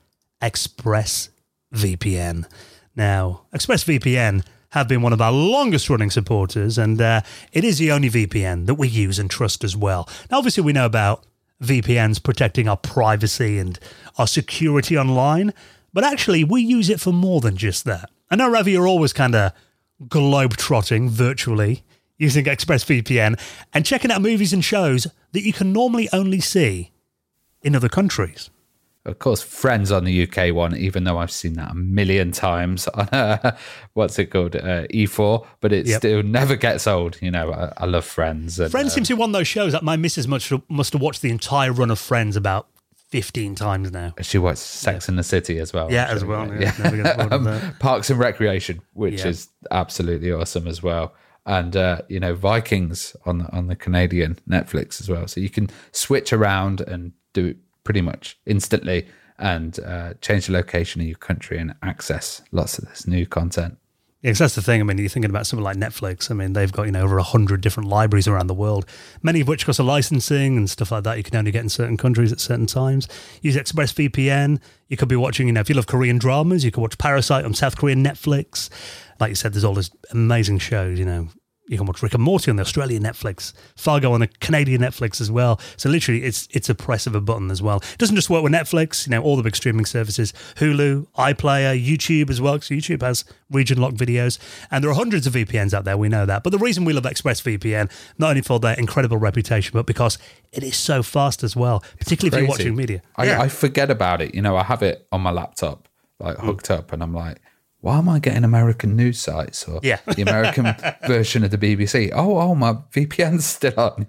ExpressVPN. Now, ExpressVPN have been one of our longest running supporters, and it is the only VPN that we use and trust as well. Now, obviously, we know about VPNs protecting our privacy and our security online, but actually we use it for more than just that. I know, Ravi, you're always kind of globe-trotting virtually using ExpressVPN and checking out movies and shows that you can normally only see in other countries. Of course, Friends on the UK one, even though I've seen that a million times on, what's it called, E4, but it still never gets old. I love Friends. And, Friends seems to be one of those shows that my missus must have watched the entire run of Friends about 15 times now. She watched Sex and the City as well. Yeah, as well. Yeah. Never gets bored of that. Parks and Recreation, which is absolutely awesome as well. And, Vikings on the Canadian Netflix as well. So you can switch around and do it pretty much instantly and change the location of your country and access lots of this new content. Yeah, because that's the thing. I mean, you're thinking about something like Netflix. I mean, they've got, over 100 different libraries around the world, many of which cost of licensing and stuff like that. You can only get in certain countries at certain times. Use ExpressVPN. You could be watching, if you love Korean dramas, you could watch Parasite on South Korean Netflix. Like you said, there's all these amazing shows, You can watch Rick and Morty on the Australian Netflix, Fargo on the Canadian Netflix as well. So literally, it's a press of a button as well. It doesn't just work with Netflix, all the big streaming services, Hulu, iPlayer, YouTube as well, because YouTube has region-locked videos. And there are hundreds of VPNs out there, we know that. But the reason we love ExpressVPN, not only for their incredible reputation, but because it is so fast as well, particularly if you're watching media. I forget about it. I have it on my laptop, hooked up, and I'm like, why am I getting American news sites or the American version of the BBC? Oh, my VPN's still on.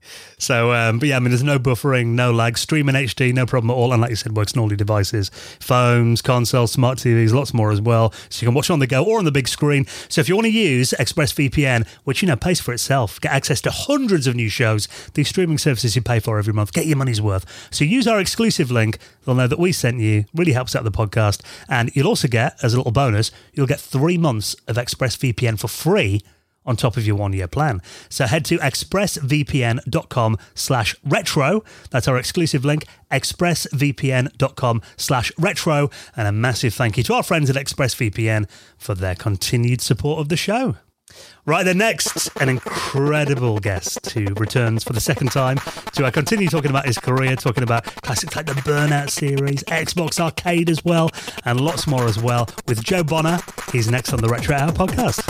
So, but yeah, I mean, there's no buffering, no lag, stream in HD, no problem at all. And like you said, works on all your devices, phones, consoles, smart TVs, lots more as well. So you can watch it on the go or on the big screen. So if you want to use ExpressVPN, which, pays for itself, get access to hundreds of new shows, these streaming services you pay for every month, get your money's worth. So use our exclusive link. They'll know that we sent you. Really helps out the podcast. And you'll also get, as a little bonus, you'll get 3 months of ExpressVPN for free on top of your 1-year plan. So head to expressvpn.com/retro. That's our exclusive link, expressvpn.com/retro. And a massive thank you to our friends at ExpressVPN for their continued support of the show. Right then, next, an incredible guest who returns for the second time to continue talking about his career, talking about classics like the Burnout series, Xbox Arcade as well, and lots more as well with Joe Bonner. He's next on the Retro Hour podcast.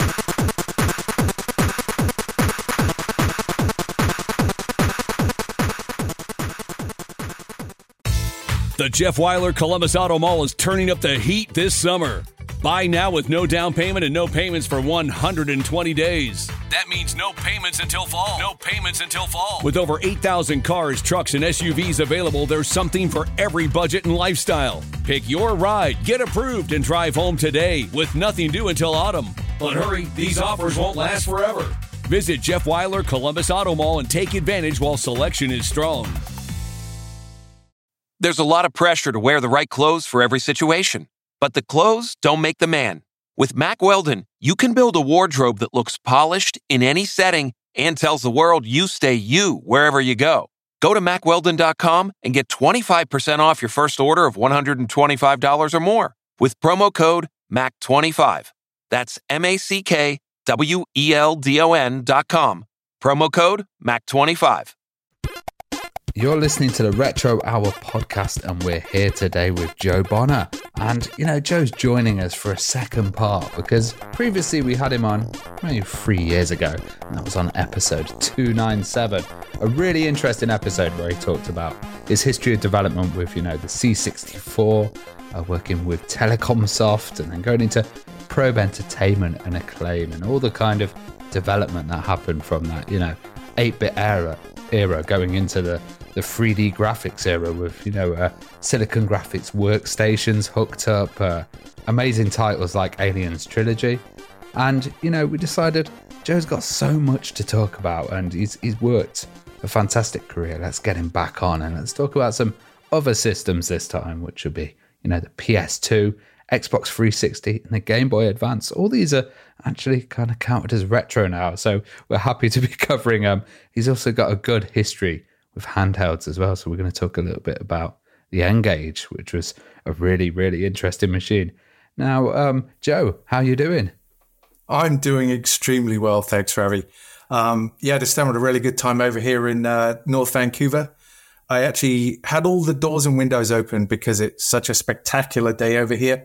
The Jeff Weiler Columbus Auto Mall is turning up the heat this summer. Buy now with no down payment and no payments for 120 days. That means no payments until fall. No payments until fall. With over 8,000 cars, trucks, and SUVs available, there's something for every budget and lifestyle. Pick your ride, get approved, and drive home today with nothing due until autumn. But hurry, these offers won't last forever. Visit Jeff Weiler Columbus Auto Mall and take advantage while selection is strong. There's a lot of pressure to wear the right clothes for every situation. But the clothes don't make the man. With Mack Weldon, you can build a wardrobe that looks polished in any setting and tells the world you stay you wherever you go. Go to MackWeldon.com and get 25% off your first order of $125 or more with promo code MACK25. That's MackWeldon.com. Promo code MACK25. You're listening to the Retro Hour podcast, and we're here today with Joe Bonner. And, Joe's joining us for a second part because previously we had him on maybe 3 years ago, and that was on episode 297. A really interesting episode where he talked about his history of development with, the C64, working with Telecomsoft, and then going into Probe Entertainment and Acclaim, and all the kind of development that happened from that, 8-bit era going into the 3D graphics era with, Silicon Graphics workstations hooked up, amazing titles like Aliens Trilogy. And, we decided Joe's got so much to talk about and he's worked a fantastic career. Let's get him back on and let's talk about some other systems this time, which would be, the PS2, Xbox 360 and the Game Boy Advance. All these are actually kind of counted as retro now, so we're happy to be covering them. He's also got a good history with handhelds as well, so we're going to talk a little bit about the N-Gage, which was a really, really interesting machine. Now, Joe, how are you doing? I'm doing extremely well, thanks, Ravi. Just having a really good time over here in North Vancouver. I actually had all the doors and windows open because it's such a spectacular day over here.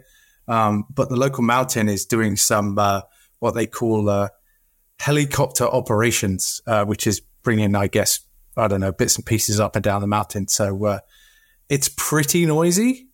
But the local mountain is doing some what they call helicopter operations, which is bringing, I guess, bits and pieces up and down the mountain. So it's pretty noisy.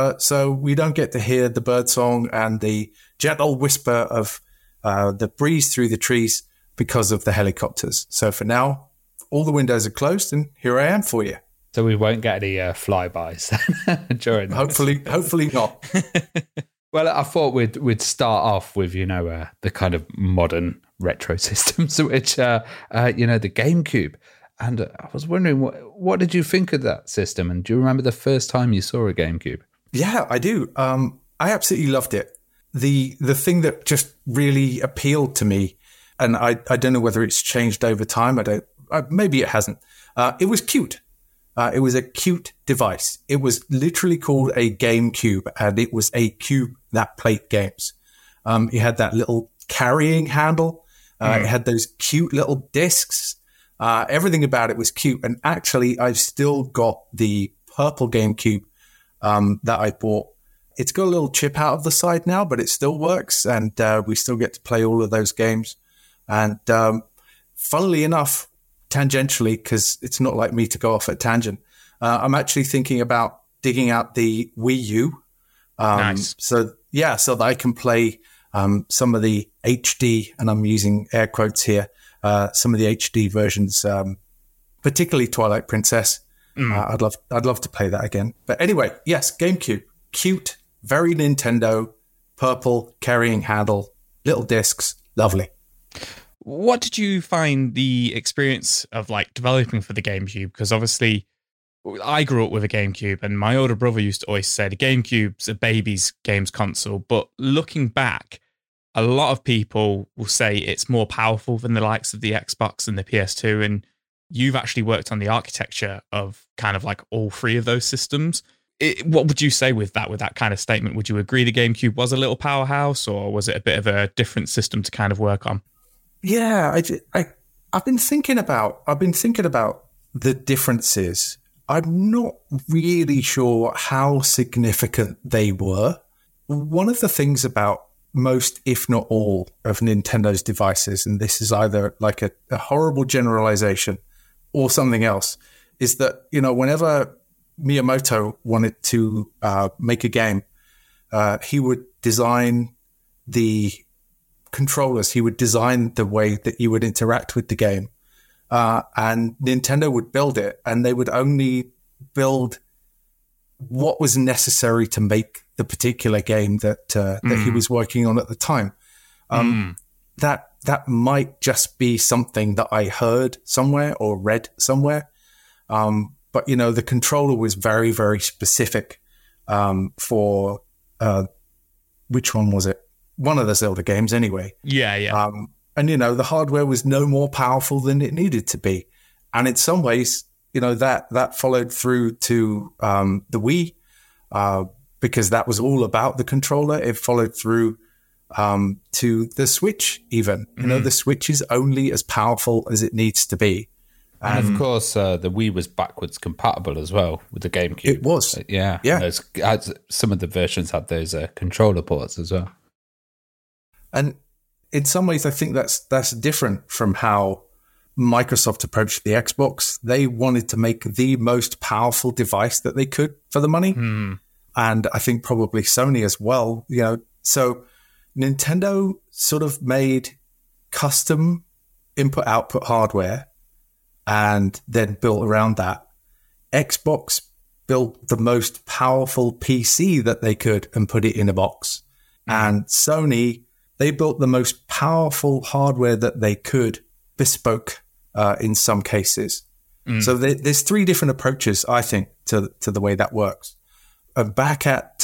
So we don't get to hear the birdsong and the gentle whisper of the breeze through the trees because of the helicopters. So for now, all the windows are closed and here I am for you. So we won't get any flybys during this. Hopefully not. Well, I thought we'd start off with, the kind of modern retro systems, which, the GameCube. And I was wondering, what did you think of that system? And do you remember the first time you saw a GameCube? Yeah, I do. I absolutely loved it. The thing that just really appealed to me, and I don't know whether it's changed over time. Maybe it hasn't. It was cute. It was a cute device. It was literally called a GameCube, and it was a cube that played games. It had that little carrying handle. It had those cute little discs. Everything about it was cute. And actually, I've still got the purple GameCube that I bought. It's got a little chip out of the side now, but it still works. And we still get to play all of those games. And funnily enough, tangentially, because it's not like me to go off at tangent, I'm actually thinking about digging out the Wii U. Nice. So that I can play some of the HD, and I'm using air quotes here, some of the HD versions particularly Twilight Princess. I'd love to play that again. But anyway, yes, GameCube, cute, very Nintendo, purple, carrying handle, little discs, lovely. What did you find the experience of like developing for the GameCube? Because obviously I grew up with a GameCube, and my older brother used to always say the GameCube's a baby's games console. But looking back, a lot of people will say it's more powerful than the likes of the Xbox and the PS2. And you've actually worked on the architecture of kind of like all three of those systems. What would you say with that kind of statement? Would you agree the GameCube was a little powerhouse, or was it a bit of a different system to kind of work on? Yeah, I've been thinking about the differences. I'm not really sure how significant they were. One of the things about most, if not all, of Nintendo's devices, and this is either like a horrible generalization or something else, is that, you know, whenever Miyamoto wanted to make a game, he would design the controllers, he would design the way that you would interact with the game. And Nintendo would build it, and they would only build what was necessary to make the particular game that he was working on at the time. That might just be something that I heard somewhere or read somewhere. But, you know, the controller was very, very specific for which one was it? One of the Zelda games anyway. Yeah. And, you know, the hardware was no more powerful than it needed to be. And in some ways, you know, that followed through to the Wii, because that was all about the controller. It followed through to the Switch even. You know, the Switch is only as powerful as it needs to be. And of course, the Wii was backwards compatible as well with the GameCube. It was. Yeah. Some of the versions had those controller ports as well. And in some ways, I think that's different from how Microsoft approached the Xbox. They wanted to make the most powerful device that they could for the money. And I think probably Sony as well, you know. So Nintendo sort of made custom input-output hardware and then built around that. Xbox built the most powerful PC that they could and put it in a box. And Sony, they built the most powerful hardware that they could, bespoke in some cases. So there's three different approaches, I think, to the way that works. Back at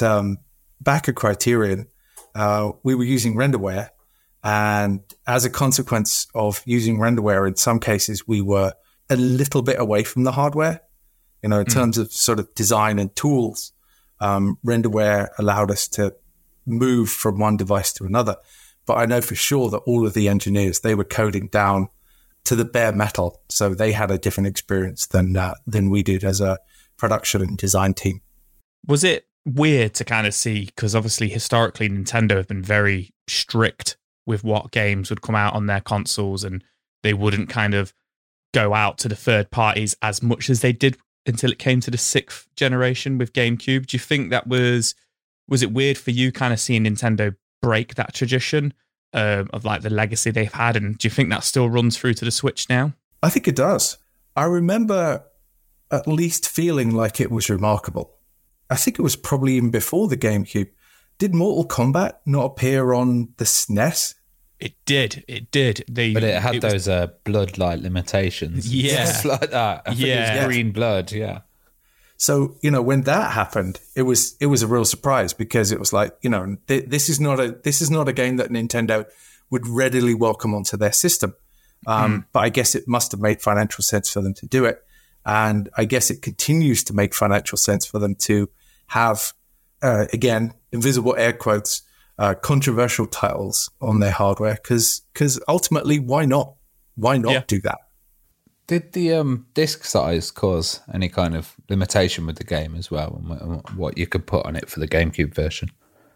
Criterion, we were using renderware, and as a consequence of using renderware, in some cases we were a little bit away from the hardware. You know, in terms of sort of design and tools, renderware allowed us to move from one device to another. But I know for sure that all of the engineers, they were coding down to the bare metal, so they had a different experience than we did as a production and design team. Was it weird to kind of see, because obviously historically Nintendo have been very strict with what games would come out on their consoles, and they wouldn't kind of go out to the third parties as much as they did until it came to the 6th generation with GameCube. Do you think that was it weird for you kind of seeing Nintendo break that tradition of like the legacy they've had, and do you think that still runs through to the Switch now? I think it does. I remember at least feeling like it was remarkable. I think it was probably even before the GameCube. Did Mortal Kombat not appear on the SNES? It did. But it had those blood-like limitations. Yeah. Stuff like that. I think it was green blood, yeah. So, you know, when that happened, it was a real surprise, because it was like, you know, this is not a game that Nintendo would readily welcome onto their system. But I guess it must have made financial sense for them to do it. And I guess it continues to make financial sense for them to have, again, invisible air quotes, controversial titles on their hardware, because ultimately, why not? Why not do that? Did the disc size cause any kind of limitation with the game as well, and what you could put on it for the GameCube version?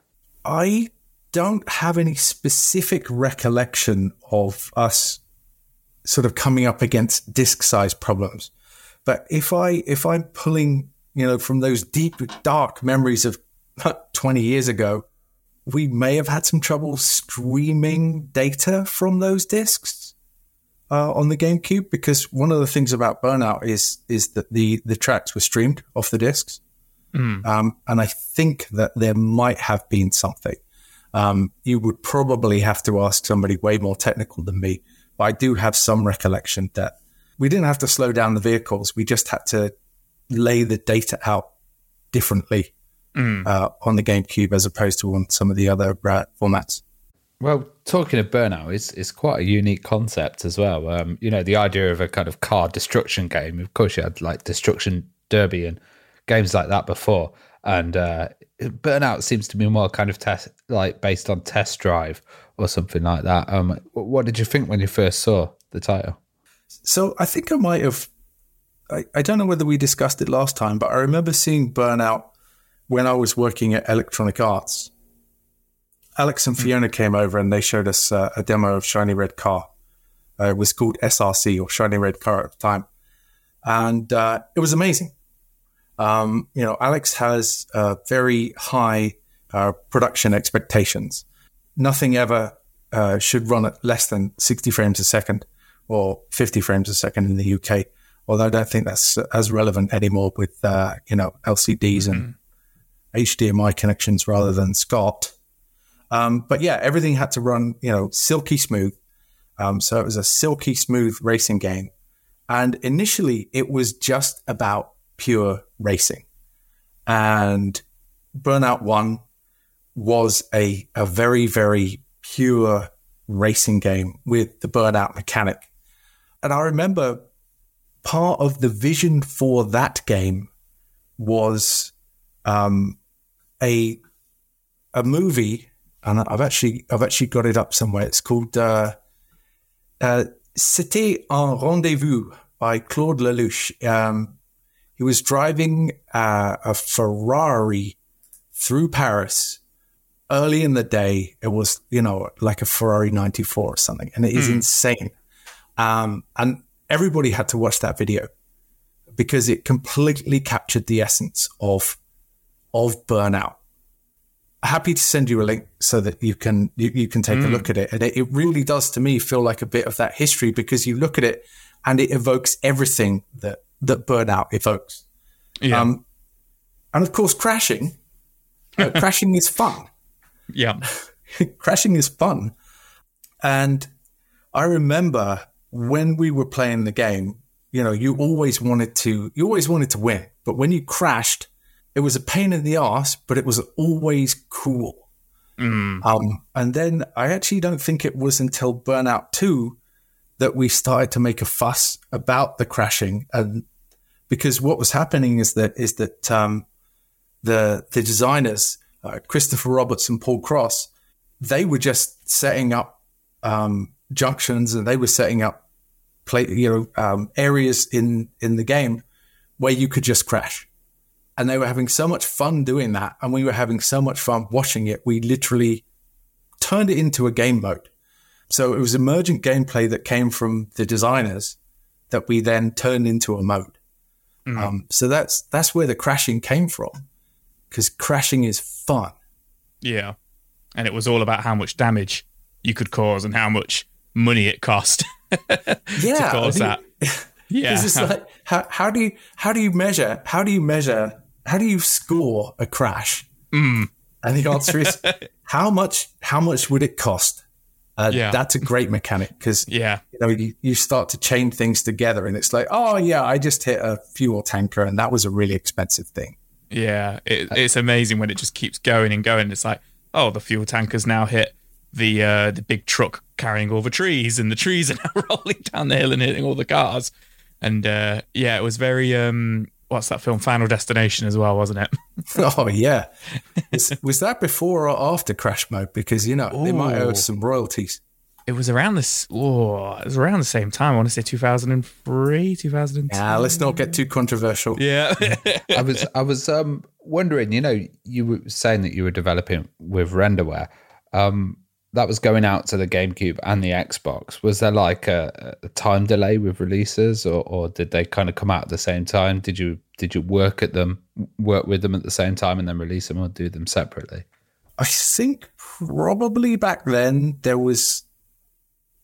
I don't have any specific recollection of us sort of coming up against disc size problems. But if I'm pulling, you know, from those deep, dark memories of 20 years ago, we may have had some trouble streaming data from those discs. on the GameCube, because one of the things about Burnout is that the tracks were streamed off the discs. And I think that there might have been something. You would probably have to ask somebody way more technical than me, but I do have some recollection that we didn't have to slow down the vehicles. We just had to lay the data out differently on the GameCube as opposed to on some of the other formats. Well, talking of Burnout, it's quite a unique concept as well. The idea of a kind of car destruction game. Of course, you had like Destruction Derby and games like that before, and Burnout seems to be more kind of based on Test Drive or something like that. What did you think when you first saw the title? So I think I might have. I don't know whether we discussed it last time, but I remember seeing Burnout when I was working at Electronic Arts. Alex and Fiona came over and they showed us a demo of Shiny Red Car. It was called SRC, or Shiny Red Car at the time. And it was amazing. Alex has very high production expectations. Nothing ever should run at less than 60 frames a second or 50 frames a second in the UK. Although I don't think that's as relevant anymore with, LCDs and HDMI connections rather than SCART. But yeah, everything had to run, silky smooth. So it was a silky smooth racing game. And initially it was just about pure racing. And Burnout 1 was a very, very pure racing game with the Burnout mechanic. And I remember part of the vision for that game was a movie, and I've actually got it up somewhere. It's called C'était un rendezvous by Claude Lelouch. He was driving a Ferrari through Paris early in the day. It was, like a Ferrari 94 or something, and it is insane. And everybody had to watch that video because it completely captured the essence of Burnout. Happy to send you a link so that you can take a look at it. And it really does, to me, feel like a bit of that history, because you look at it and it evokes everything that Burnout evokes. Yeah. And of course, crashing is fun. Yeah. Crashing is fun. And I remember when we were playing the game, you always wanted to win. But when you crashed, it was a pain in the arse, but it was always cool. And then I actually don't think it was until Burnout 2 that we started to make a fuss about the crashing. And because what was happening is that the designers, Christopher Roberts and Paul Cross, they were just setting up junctions, and they were setting up areas in the game where you could just crash. And they were having so much fun doing that, and we were having so much fun watching it. We literally turned it into a game mode. So it was emergent gameplay that came from the designers that we then turned into a mode. So that's where the crashing came from, because crashing is fun. Yeah. And it was all about how much damage you could cause and how much money it cost to cause that. Yeah. It's like, how do you score a crash? And the answer is, how much would it cost? That's a great mechanic, because you start to chain things together, and it's like, oh yeah, I just hit a fuel tanker, and that was a really expensive thing. Yeah, it's amazing when it just keeps going and going. It's like, oh, the fuel tanker's now hit the big truck carrying all the trees, and the trees are now rolling down the hill and hitting all the cars. And it was very what's that film, Final Destination, as well, wasn't it? Oh yeah. Was that before or after Crash Mode? Because they might owe some royalties. It was around the same time. I want to say 2003, 2002. Yeah, let's not get too controversial. Yeah. I was wondering, you were saying that you were developing with Renderware. That was going out to the GameCube and the Xbox. Was there like a time delay with releases, or did they kind of come out at the same time? Did you work with them at the same time and then release them, or do them separately? I think probably back then there was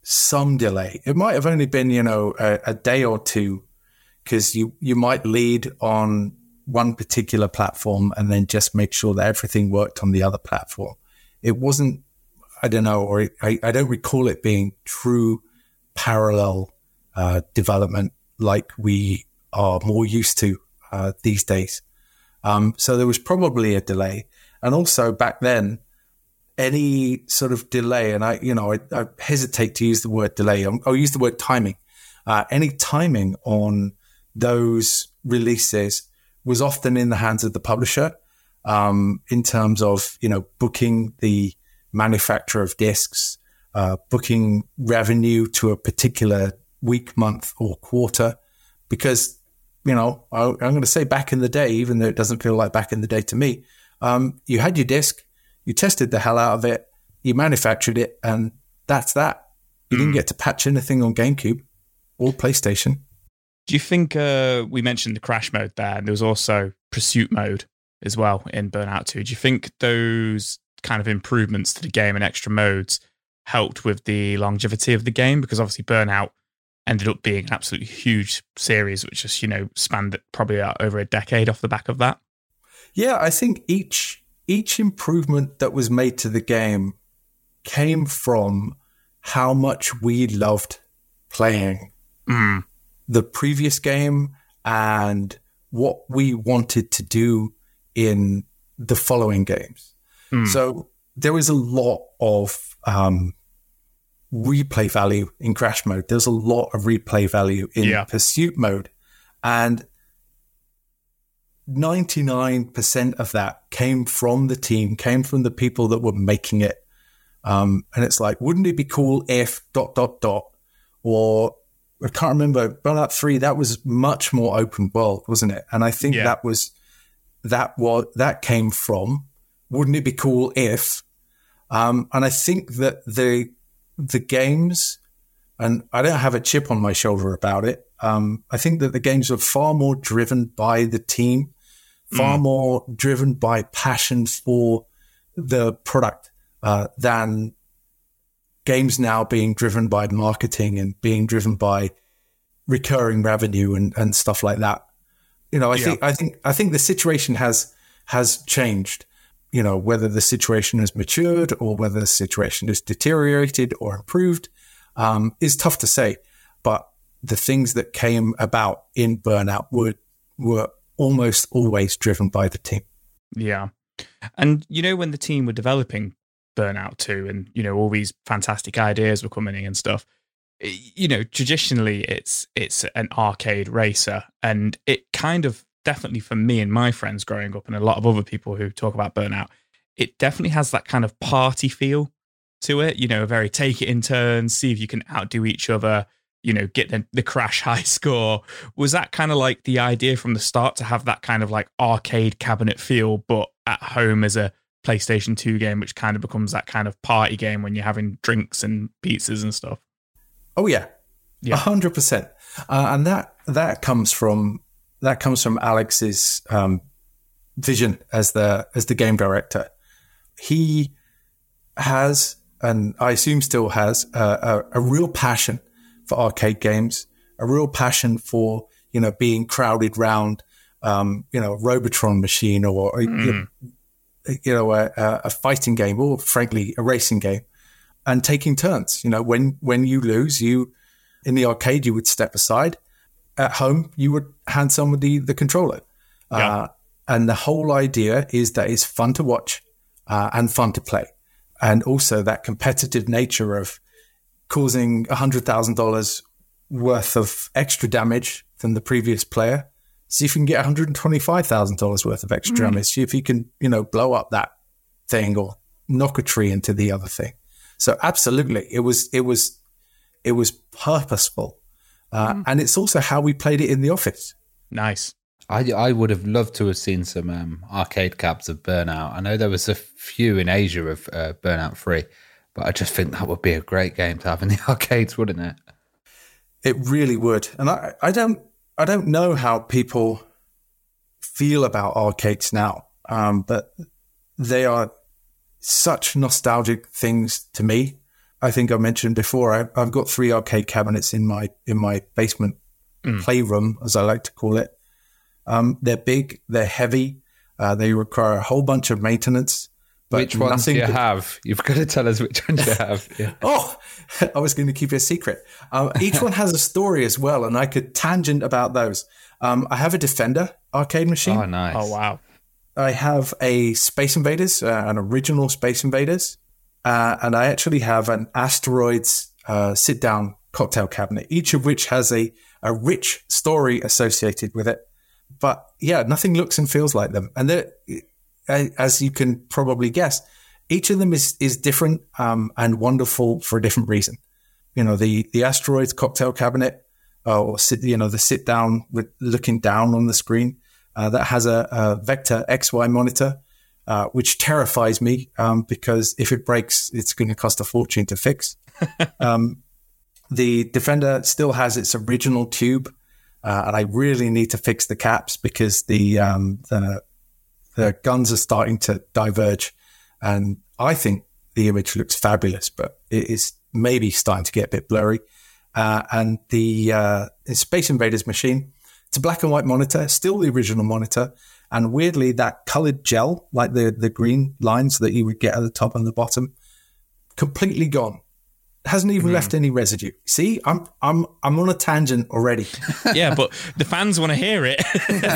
some delay. It might have only been, a day or two, because you might lead on one particular platform and then just make sure that everything worked on the other platform. It wasn't, I don't know, or I don't recall it being true parallel development like we are more used to these days. So there was probably a delay. And also back then, any sort of delay, and I hesitate to use the word delay. I'll use the word timing. Any timing on those releases was often in the hands of the publisher, in terms of, booking the manufacturer of discs, booking revenue to a particular week, month, or quarter. Because, I'm going to say back in the day, even though it doesn't feel like back in the day to me, you had your disc, you tested the hell out of it, you manufactured it, and that's that. You didn't get to patch anything on GameCube or PlayStation. Do you think we mentioned the crash mode there, and there was also pursuit mode as well in Burnout 2? Do you think those kind of improvements to the game and extra modes helped with the longevity of the game? Because obviously Burnout ended up being an absolutely huge series, which just, spanned probably over a decade off the back of that. Yeah, I think each improvement that was made to the game came from how much we loved playing the previous game and what we wanted to do in the following games. So there was a lot of replay value in Crash mode. There's a lot of replay value in Pursuit mode. And 99% of that came from the team, came from the people that were making it. And it's like, wouldn't it be cool if ... Or I can't remember, Burnout 3, that was much more open world, wasn't it? And I think that came from, wouldn't it be cool if? And I think that the games, and I don't have a chip on my shoulder about it, I think that the games are far more driven by the team, far more driven by passion for the product than games now being driven by marketing and being driven by recurring revenue and stuff like that. I think the situation has changed. Whether the situation has matured or whether the situation has deteriorated or improved is tough to say. But the things that came about in Burnout were almost always driven by the team. Yeah. And, when the team were developing Burnout 2 and, all these fantastic ideas were coming in and stuff, traditionally it's an arcade racer, and it kind of definitely for me and my friends growing up and a lot of other people who talk about Burnout, it definitely has that kind of party feel to it, a very take it in turns, see if you can outdo each other, get the crash high score. Was that kind of like the idea from the start to have that kind of like arcade cabinet feel, but at home as a PlayStation 2 game, which kind of becomes that kind of party game when you're having drinks and pizzas and stuff? Oh yeah. 100%. And that comes from Alex's vision as the game director. He has, and I assume still has, a real passion for arcade games, a real passion for, being crowded round, a Robotron machine or, a fighting game or frankly, a racing game, and taking turns. When you lose, in the arcade, you would step aside. At home, you would hand somebody the controller. And the whole idea is that it's fun to watch and fun to play. And also that competitive nature of causing $100,000 worth of extra damage than the previous player. See if you can get $125,000 worth of extra damage. See if you can, blow up that thing or knock a tree into the other thing. So absolutely, it was purposeful. And it's also how we played it in the office. Nice. I would have loved to have seen some arcade cabs of Burnout. I know there was a few in Asia of Burnout 3, but I just think that would be a great game to have in the arcades, wouldn't it? It really would. And I don't know how people feel about arcades now, but they are such nostalgic things to me. I think I mentioned before, I've got 3 arcade cabinets in my basement playroom, as I like to call it. They're big, they're heavy, they require a whole bunch of maintenance. But which ones do you have? You've got to tell us which ones you have. Yeah. Oh, I was going to keep it a secret. Each one has a story as well, and I could tangent about those. I have a Defender arcade machine. Oh, nice. Oh, wow. I have a Space Invaders, an original Space Invaders, and I actually have an Asteroids sit-down cocktail cabinet, each of which has a rich story associated with it. But yeah, nothing looks and feels like them. And they're, as you can probably guess, each of them is different and wonderful for a different reason. You know, the Asteroids cocktail cabinet, or the sit down with looking down on the screen, that has a Vector XY monitor, which terrifies me because if it breaks, it's going to cost a fortune to fix. The Defender still has its original tube, and I really need to fix the caps because the guns are starting to diverge, and I think the image looks fabulous, but it is maybe starting to get a bit blurry. And the Space Invaders machine, it's a black and white monitor, still the original monitor, and weirdly that colored gel, like the green lines that you would get at the top and the bottom, completely gone. Hasn't even left any residue. See, I'm on a tangent already. Yeah, but the fans want to hear it.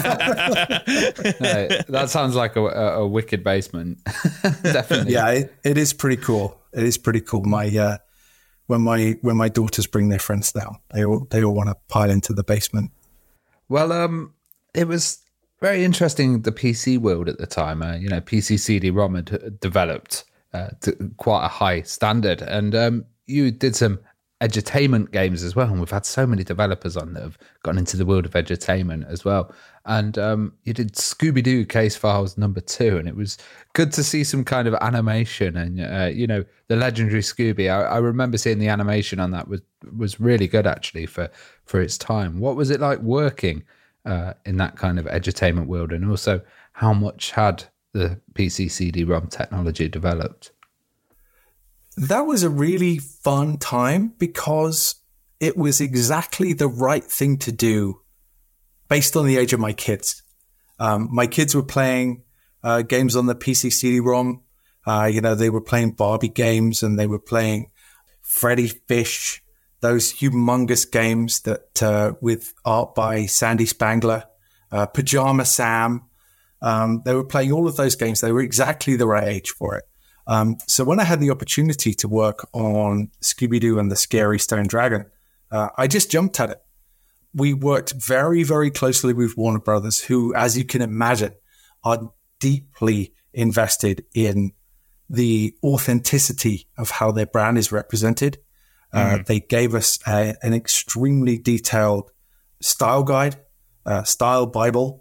No, that sounds like a wicked basement. Definitely. Yeah, it is pretty cool. It is pretty cool. My when my daughters bring their friends down, they all want to pile into the basement. Well, it was very interesting, the PC world at the time. PC CD-ROM had developed to quite a high standard, and you did some edutainment games as well, and we've had so many developers on that have gone into the world of edutainment as well. And you did Scooby-Doo Case Files number 2, and it was good to see some kind of animation. And the legendary Scooby, I remember seeing the animation on that was really good actually for its time. What was it like working in that kind of edutainment world, and also how much had the PC CD-ROM technology developed? That was a really fun time because it was exactly the right thing to do based on the age of my kids. My kids were playing games on the PC CD-ROM. They were playing Barbie games, and they were playing Freddy Fish, those humongous games that with art by Sandy Spangler, Pajama Sam. They were playing all of those games. They were exactly the right age for it. So when I had the opportunity to work on Scooby-Doo and the Scary Stone Dragon, I just jumped at it. We worked very, very closely with Warner Brothers, who, as you can imagine, are deeply invested in the authenticity of how their brand is represented. They gave us an extremely detailed style guide, style Bible,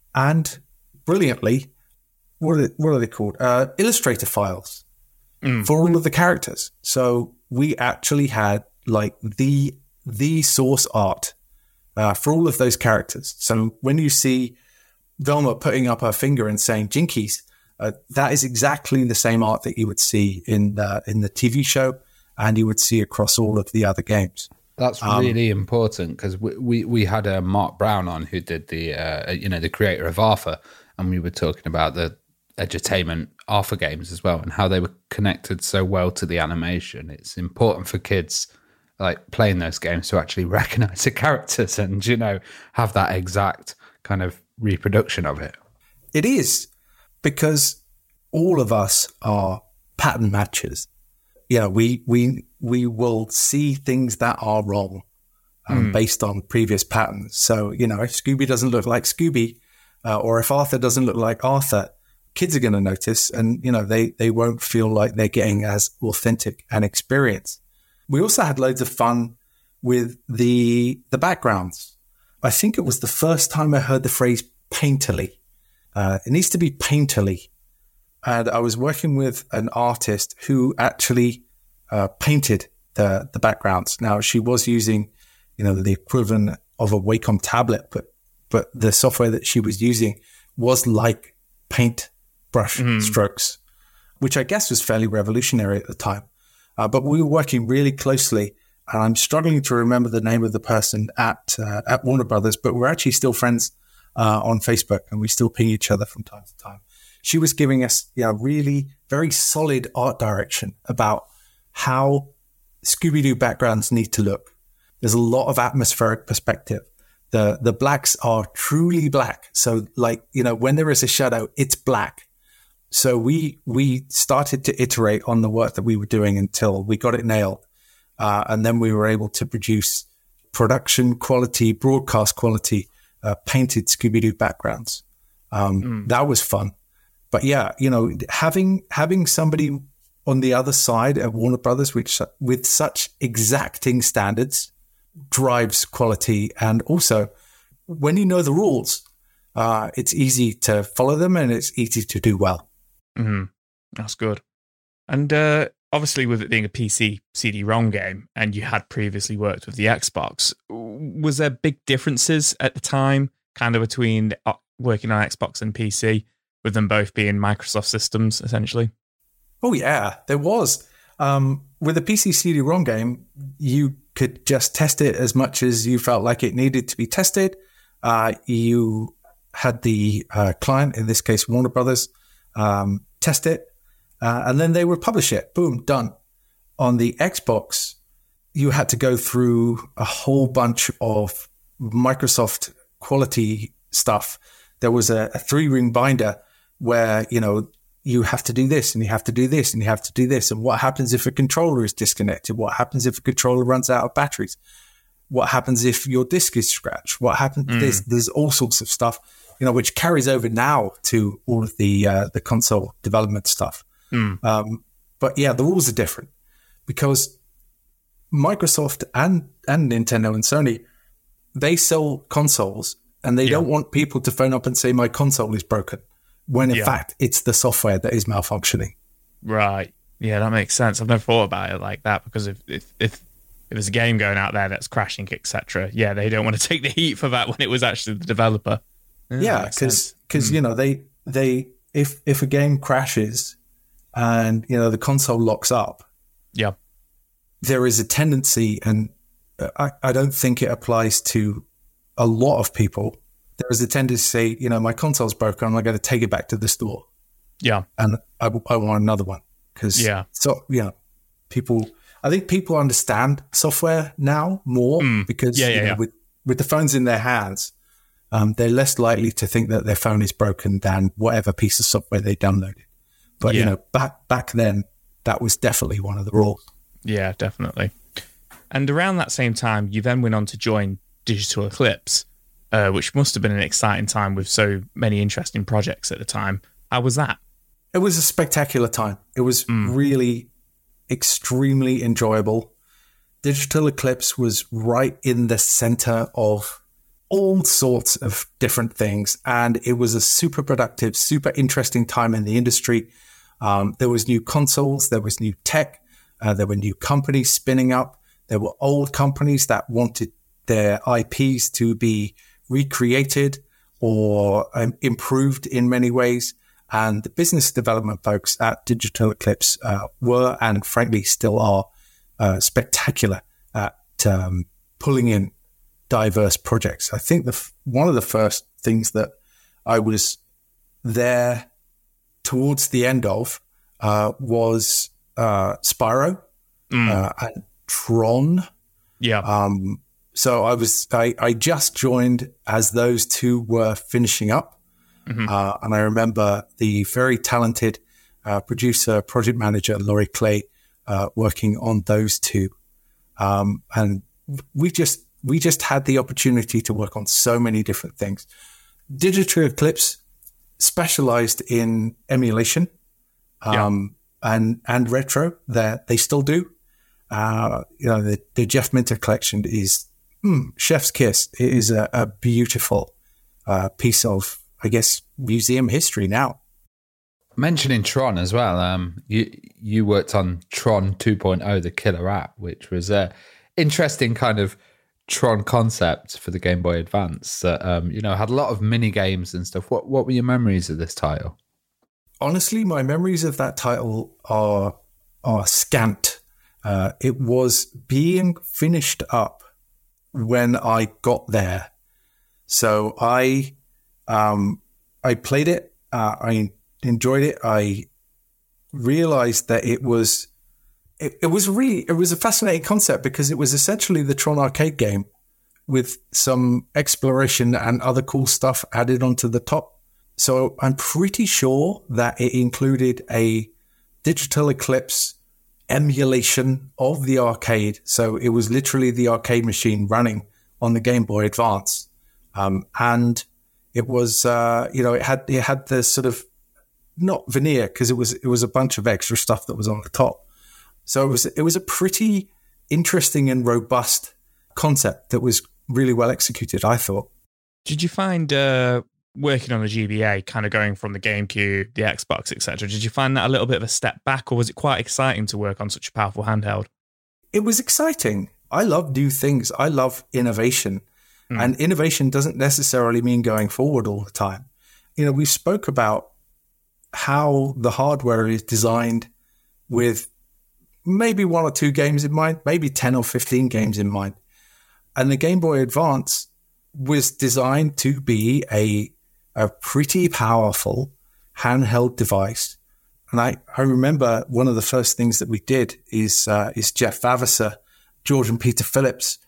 and brilliantly, what are they called? Illustrator files for all of the characters. So we actually had like the source art for all of those characters. So when you see Velma putting up her finger and saying Jinkies, that is exactly the same art that you would see in the TV show, and you would see across all of the other games. That's really important because we had Mark Brown on, who did the creator of Arthur, and we were talking about the edutainment Arthur games as well and how they were connected so well to the animation. It's important for kids like playing those games to actually recognize the characters and have that exact kind of reproduction of it. It is, because all of us are pattern matchers. We will see things that are wrong based on previous patterns. So if Scooby doesn't look like Scooby, or if Arthur doesn't look like Arthur, kids are going to notice, and they won't feel like they're getting as authentic an experience. We also had loads of fun with the backgrounds. I think it was the first time I heard the phrase painterly. It needs to be painterly. And I was working with an artist who actually painted the backgrounds. Now, she was using the equivalent of a Wacom tablet, but the software that she was using was like paint brush strokes, which I guess was fairly revolutionary at the time. but we were working really closely. And I'm struggling to remember the name of the person at Warner Brothers, but we're actually still friends on Facebook, and we still ping each other from time to time. She was giving us really very solid art direction about how Scooby-Doo backgrounds need to look. There's a lot of atmospheric perspective. The blacks are truly black. So when there is a shadow, it's black. So we started to iterate on the work that we were doing until we got it nailed. And then we were able to produce production quality, broadcast quality, painted Scooby-Doo backgrounds. That was fun. But yeah, having somebody on the other side at Warner Brothers, which with such exacting standards, drives quality. And also, when you know the rules, it's easy to follow them and it's easy to do well. Mm-hmm. That's good. And obviously, with it being a PC CD-ROM game, and you had previously worked with the Xbox, was there big differences at the time, kind of between working on Xbox and PC, with them both being Microsoft systems, essentially? Oh, yeah, there was. With a PC CD-ROM game, you could just test it as much as you felt like it needed to be tested. You had the client, in this case, Warner Brothers, test it, and then they would publish it. Boom, done. On the Xbox, you had to go through a whole bunch of Microsoft quality stuff. There was a 3-ring binder where, you have to do this and you have to do this and you have to do this. And what happens if a controller is disconnected? What happens if a controller runs out of batteries? What happens if your disk is scratched? What happens to this? There's all sorts of stuff, which carries over now to all of the console development stuff. But yeah, the rules are different because Microsoft and Nintendo and Sony, they sell consoles and they don't want people to phone up and say, my console is broken. When in fact, it's the software that is malfunctioning. Right. Yeah, that makes sense. I've never thought about it like that because if there's a game going out there that's crashing, etc., they don't want to take the heat for that when it was actually the developer. Yeah, because they if a game crashes and the console locks up, there is a tendency, and I don't think it applies to a lot of people. There is a tendency to say, my console's broken, I'm going to take it back to the store. Yeah. And I want another one. Because, I think people understand software now more because with the phones in their hands, they're less likely to think that their phone is broken than whatever piece of software they downloaded. But, back then, that was definitely one of the rules. Yeah, definitely. And around that same time, you then went on to join Digital Eclipse, which must have been an exciting time with so many interesting projects at the time. How was that? It was a spectacular time. It was really extremely enjoyable. Digital Eclipse was right in the center of all sorts of different things. And it was a super productive, super interesting time in the industry. There was new consoles, there was new tech, there were new companies spinning up. There were old companies that wanted their IPs to be recreated or improved in many ways. And the business development folks at Digital Eclipse were, and frankly still are, spectacular at pulling in diverse projects. I think one of the first things that I was there towards the end of was Spyro and Tron. Yeah. So I just joined as those two were finishing up. And I remember the very talented producer, project manager, Laurie Clay, working on those two. And we just had the opportunity to work on so many different things. Digital Eclipse specialized in emulation and retro. That they still do. The Jeff Minter collection is chef's kiss. It is a beautiful piece of, I guess, museum history now. Mentioning Tron as well, you worked on Tron 2.0, the killer app, which was a interesting kind of Tron concept for the Game Boy Advance that had a lot of mini games and stuff. What were your memories of this title? Honestly, my memories of that title are scant. It was being finished up when I got there. So I played it. I enjoyed it. I realized that it was a fascinating concept because it was essentially the Tron arcade game with some exploration and other cool stuff added onto the top. So I'm pretty sure that it included a Digital Eclipse emulation of the arcade. So it was literally the arcade machine running on the Game Boy Advance. And it was, it had the sort of, not veneer, because it was a bunch of extra stuff that was on the top. So it was a pretty interesting and robust concept that was really well executed, I thought. Did you find working on the GBA, kind of going from the GameCube, the Xbox, etc., did you find that a little bit of a step back, or was it quite exciting to work on such a powerful handheld? It was exciting. I love new things. I love innovation. And innovation doesn't necessarily mean going forward all the time. We spoke about how the hardware is designed with maybe 1 or 2 games in mind, maybe 10 or 15 games in mind. And the Game Boy Advance was designed to be a pretty powerful handheld device. And I remember one of the first things that we did is Jeff Vavasor, George and Peter Phillips.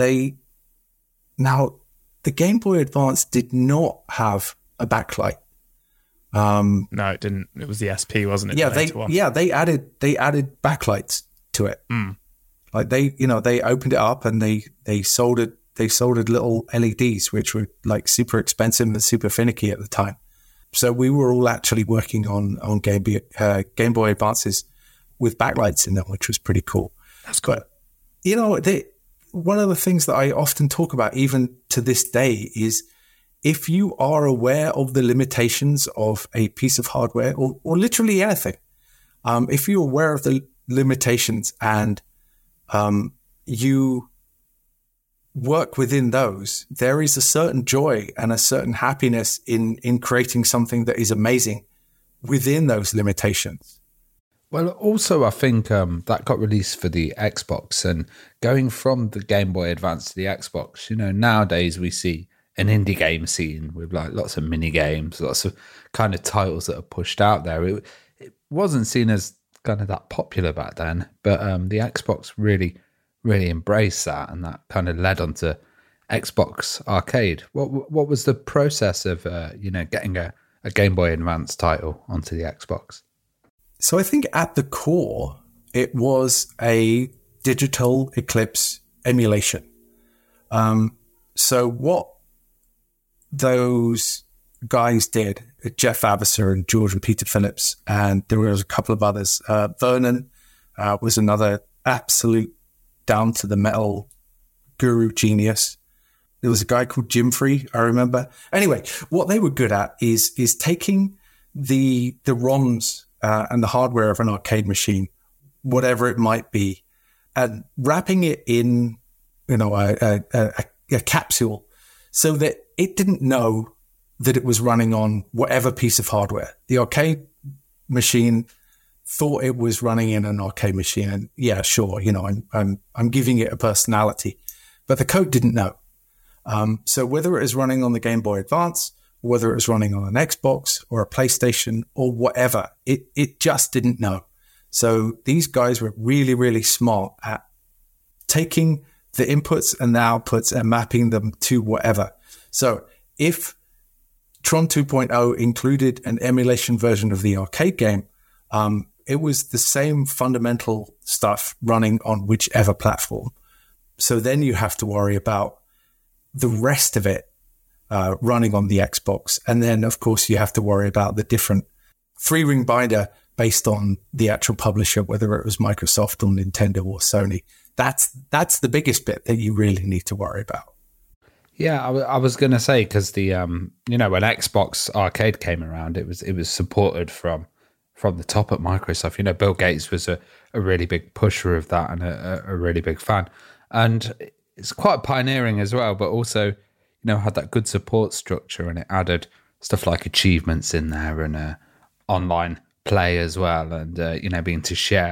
Now, the Game Boy Advance did not have a backlight. No, it didn't. It was the SP, wasn't it? They added backlights to it. Like they opened it up and they soldered little LEDs, which were like super expensive and super finicky at the time. So we were all actually working on Game Boy Advances with backlights in them, which was pretty cool. That's cool. But one of the things that I often talk about, even to this day, is if you are aware of the limitations of a piece of hardware or literally anything, if you're aware of the limitations and you work within those, there is a certain joy and a certain happiness in creating something that is amazing within those limitations. Well, also, I think that got released for the Xbox, and going from the Game Boy Advance to the Xbox, nowadays we see an indie game scene with like lots of mini games, lots of kind of titles that are pushed out there. It wasn't seen as kind of that popular back then, but the Xbox really, really embraced that, and that kind of led onto Xbox Arcade. What was the process of getting a Game Boy Advance title onto the Xbox? So I think at the core, it was a Digital Eclipse emulation. So what those guys did, Jeff Vavasor and George and Peter Phillips, and there was a couple of others. Vernon was another absolute down-to-the-metal guru genius. There was a guy called Jim Free, I remember. Anyway, what they were good at is taking the ROMs and the hardware of an arcade machine, whatever it might be, and wrapping it in, a capsule so that it didn't know that it was running on whatever piece of hardware. The arcade machine thought it was running in an arcade machine, and yeah, sure, I'm giving it a personality, but the code didn't know. So whether it was running on the Game Boy Advance, whether it was running on an Xbox or a PlayStation or whatever, it just didn't know. So these guys were really, really smart at taking the inputs and the outputs and mapping them to whatever. So if Tron 2.0 included an emulation version of the arcade game, it was the same fundamental stuff running on whichever platform. So then you have to worry about the rest of it running on the Xbox. And then, of course, you have to worry about the different 3-ring binder based on the actual publisher, whether it was Microsoft or Nintendo or Sony. That's the biggest bit that you really need to worry about. Yeah, I was going to say, because the when Xbox Arcade came around, it was supported from the top at Microsoft. Bill Gates was a really big pusher of that and a really big fan, and it's quite pioneering as well. But also, had that good support structure, and it added stuff like achievements in there and online play as well, and being to share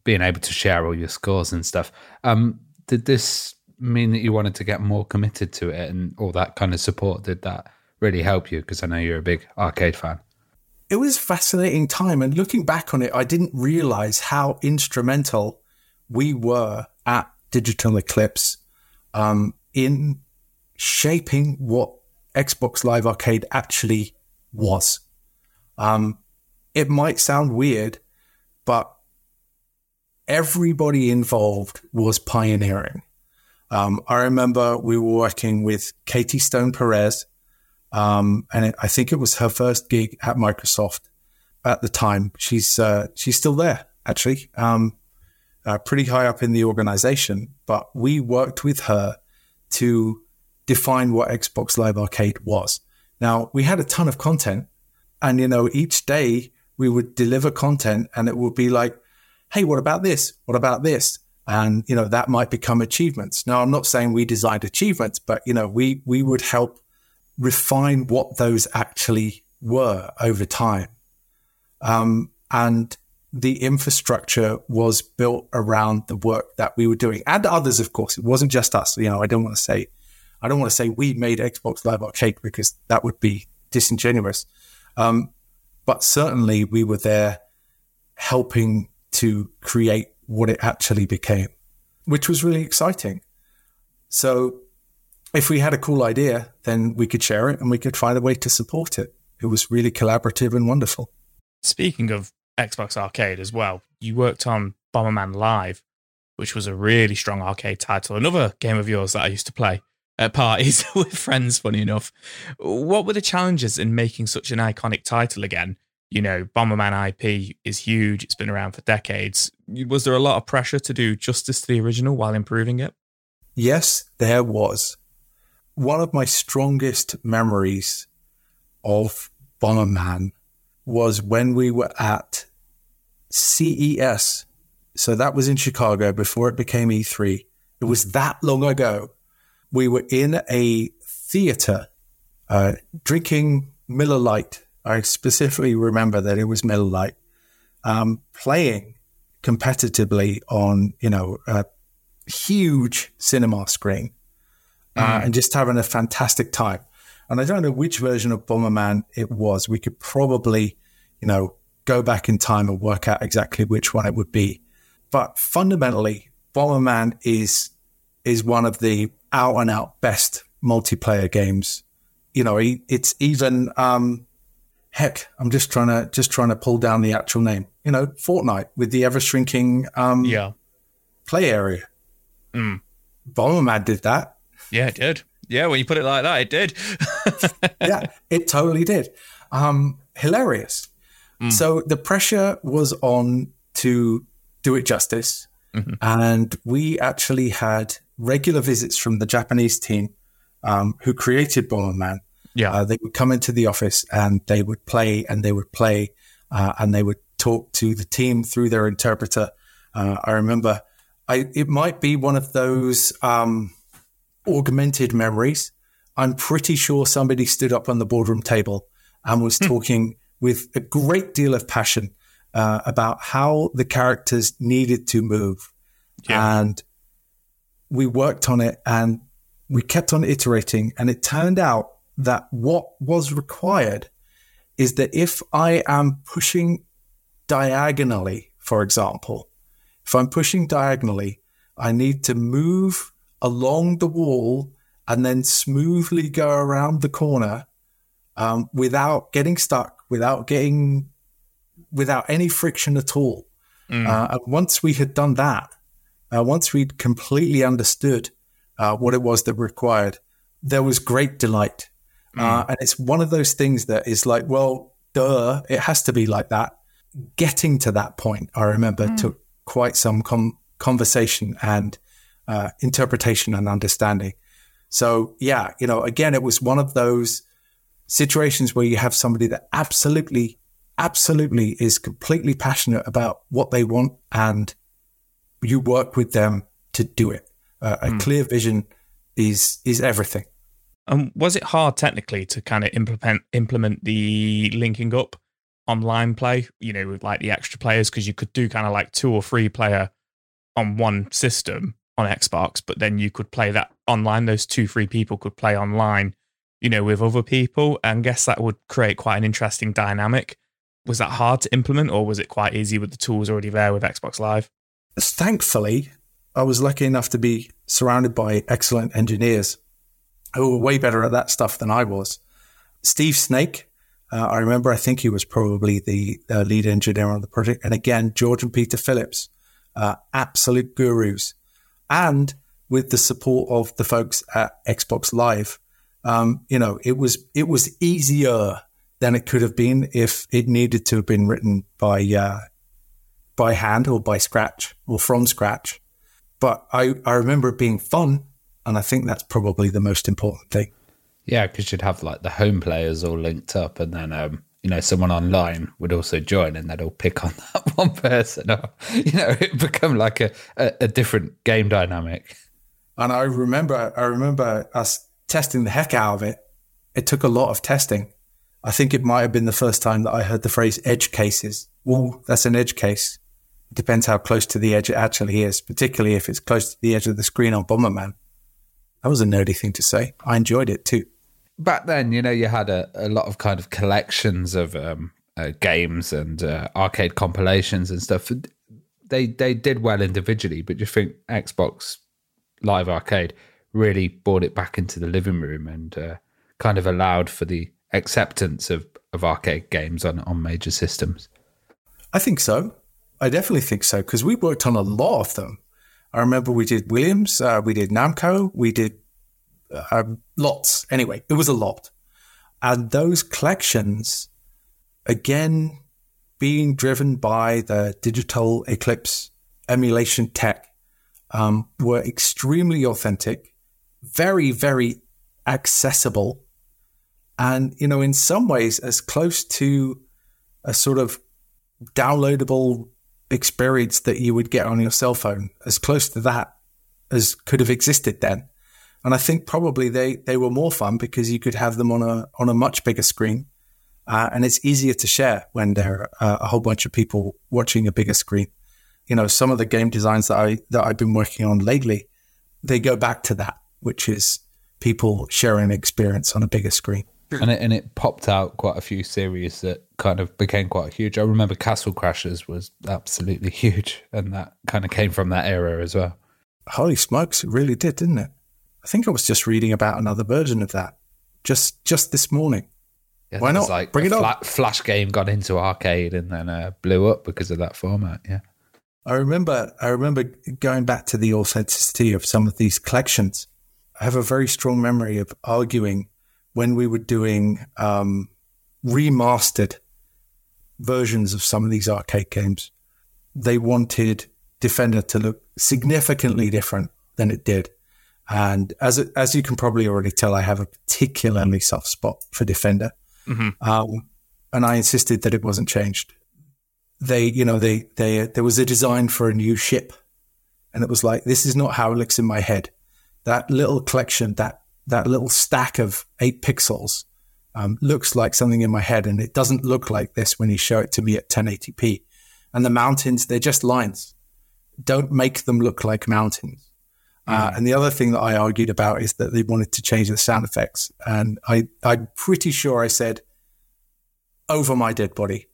being able to share all your scores and stuff. Did this mean that you wanted to get more committed to it and all that kind of support? Did that really help you? Because I know you're a big arcade fan. It was a fascinating time. And looking back on it, I didn't realize how instrumental we were at Digital Eclipse in shaping what Xbox Live Arcade actually was. It might sound weird, but everybody involved was pioneering. I remember we were working with Katie Stone Perez, and I think it was her first gig at Microsoft at the time. She's still there, actually, pretty high up in the organization. But we worked with her to define what Xbox Live Arcade was. Now, we had a ton of content, and, each day we would deliver content, and it would be like, hey, what about this? What about this? And, that might become achievements. Now, I'm not saying we designed achievements, but, we would help refine what those actually were over time. And the infrastructure was built around the work that we were doing, and others, of course. It wasn't just us. I don't want to say we made Xbox Live Arcade, because that would be disingenuous. But certainly we were there helping to create what it actually became, which was really exciting. So if we had a cool idea, then we could share it and we could find a way to support it. It was really collaborative and wonderful. Speaking of Xbox Arcade as well, you worked on Bomberman Live, which was a really strong arcade title. Another game of yours that I used to play at parties with friends, funny enough. What were the challenges in making such an iconic title again? Bomberman IP is huge. It's been around for decades. Was there a lot of pressure to do justice to the original while improving it? Yes, there was. One of my strongest memories of Bomberman was when we were at CES. So that was in Chicago before it became E3. It was that long ago. We were in a theater drinking Miller Lite. I specifically remember that it was Miller Lite, playing competitively on, a huge cinema screen, and just having a fantastic time. And I don't know which version of Bomberman it was. We could probably, go back in time and work out exactly which one it would be. But fundamentally, Bomberman is one of the out and out best multiplayer games. It's even, heck, I'm just trying to pull down the actual name. Fortnite with the ever shrinking play area. Bomberman did that. Yeah, it did. Yeah, when you put it like that, it did. Yeah, it totally did. Hilarious. So the pressure was on to do it justice. Mm-hmm. And we actually had regular visits from the Japanese team who created Bomberman. Yeah, they would come into the office and they would play and they would talk to the team through their interpreter. I remember it might be one of those augmented memories. I'm pretty sure somebody stood up on the boardroom table and was talking with a great deal of passion about how the characters needed to move. Yeah. And we worked on it and we kept on iterating, and it turned out that what was required is that if I am pushing diagonally, for example, if I'm pushing diagonally, I need to move along the wall and then smoothly go around the corner without getting stuck, without any friction at all. And once we had done that, once we'd completely understood what it was that required, there was great delight. And it's one of those things that is like, well, duh, it has to be like that. Getting to that point, I remember, took quite some conversation and interpretation and understanding. So, yeah, again, it was one of those situations where you have somebody that absolutely is completely passionate about what they want, and you work with them to do it. A clear vision is everything. Was it hard technically to kind of implement the linking up online play, with like the extra players, because you could do kind of like 2 or 3 player on one system on Xbox, but then you could play that online. Those 2-3 people could play online, with other people. And I guess that would create quite an interesting dynamic. Was that hard to implement, or was it quite easy with the tools already there with Xbox Live? Thankfully, I was lucky enough to be surrounded by excellent engineers who were way better at that stuff than I was. Steve Snake, I think he was probably the lead engineer on the project. And again, George and Peter Phillips, absolute gurus. And with the support of the folks at Xbox Live, it was easier than it could have been if it needed to have been written by hand or by scratch or from scratch. But I remember it being fun, and I think that's probably the most important thing. Yeah, because you'd have like the home players all linked up, and then someone online would also join, and they'd all pick on that one person. Or, it'd become like a different game dynamic. And I remember us testing the heck out of it. It took a lot of testing. I think it might have been the first time that I heard the phrase edge cases. Well, that's an edge case. It depends how close to the edge it actually is, particularly if it's close to the edge of the screen on Bomberman. That was a nerdy thing to say. I enjoyed it too. Back then, you had a lot of kind of collections of games and arcade compilations and stuff. They did well individually, but you think Xbox Live Arcade really brought it back into the living room and kind of allowed for the acceptance of arcade games on major systems? I think so. I definitely think so, because we worked on a lot of them. I remember we did Williams, we did Namco, we did lots. Anyway, it was a lot. And those collections, again, being driven by the digital Eclipse emulation tech, were extremely authentic, very, very accessible, and, in some ways as close to a sort of downloadable experience that you would get on your cell phone, as close to that as could have existed then. And I think probably they were more fun because you could have them on a much bigger screen, and it's easier to share when there are a whole bunch of people watching a bigger screen. Some of the game designs that I've been working on lately, they go back to that, which is people sharing experience on a bigger screen. And it popped out quite a few series that kind of became quite huge. I remember Castle Crashers was absolutely huge, and that kind of came from that era as well. Holy smokes, it really did, didn't it? I think I was just reading about another version of that just this morning. Yeah, why not? Like bring it on. Flash game got into arcade and then blew up because of that format. Yeah, I remember going back to the authenticity of some of these collections. I have a very strong memory of arguing when we were doing remastered versions of some of these arcade games. They wanted Defender to look significantly different than it did. And as you can probably already tell, I have a particularly soft spot for Defender. Mm-hmm. And I insisted that it wasn't changed. There was a design for a new ship, and it was like, this is not how it looks in my head. That little collection, that little stack of 8 pixels looks like something in my head, and it doesn't look like this when you show it to me at 1080p. And the mountains, they're just lines. Don't make them look like mountains. And the other thing that I argued about is that they wanted to change the sound effects. And I'm pretty sure I said, over my dead body.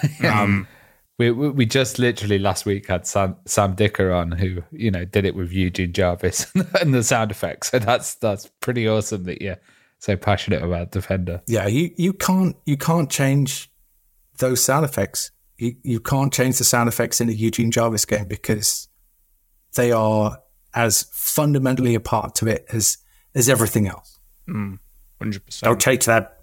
We just literally last week had Sam Dicker on, who did it with Eugene Jarvis and the sound effects. So that's pretty awesome that you're so passionate about Defender. Yeah, you can't change those sound effects. You can't change the sound effects in a Eugene Jarvis game because they are as fundamentally a part of it as everything else. 100%. Don't change that.